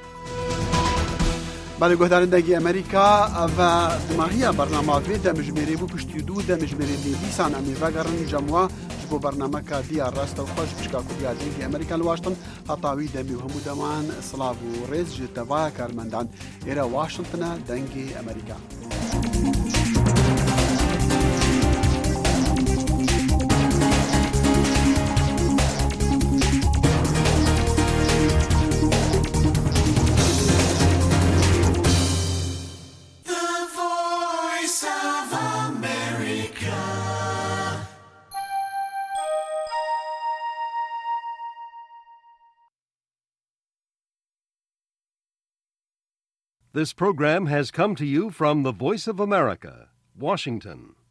بله گهدارندگی امریکا و دماهی برنامه وی دمجمری بو پشتی دو دمجمری لیسان امی وگرن جمعه جبو برنامه که دیار راست و خوش بشکا کبیازی امریکا لواشتن حتاوی دمی و همو دمان صلاف و ریز جتوا کارمندان ایرا واشنطن دنگی امریکا This program has come to you from the Voice of America, Washington.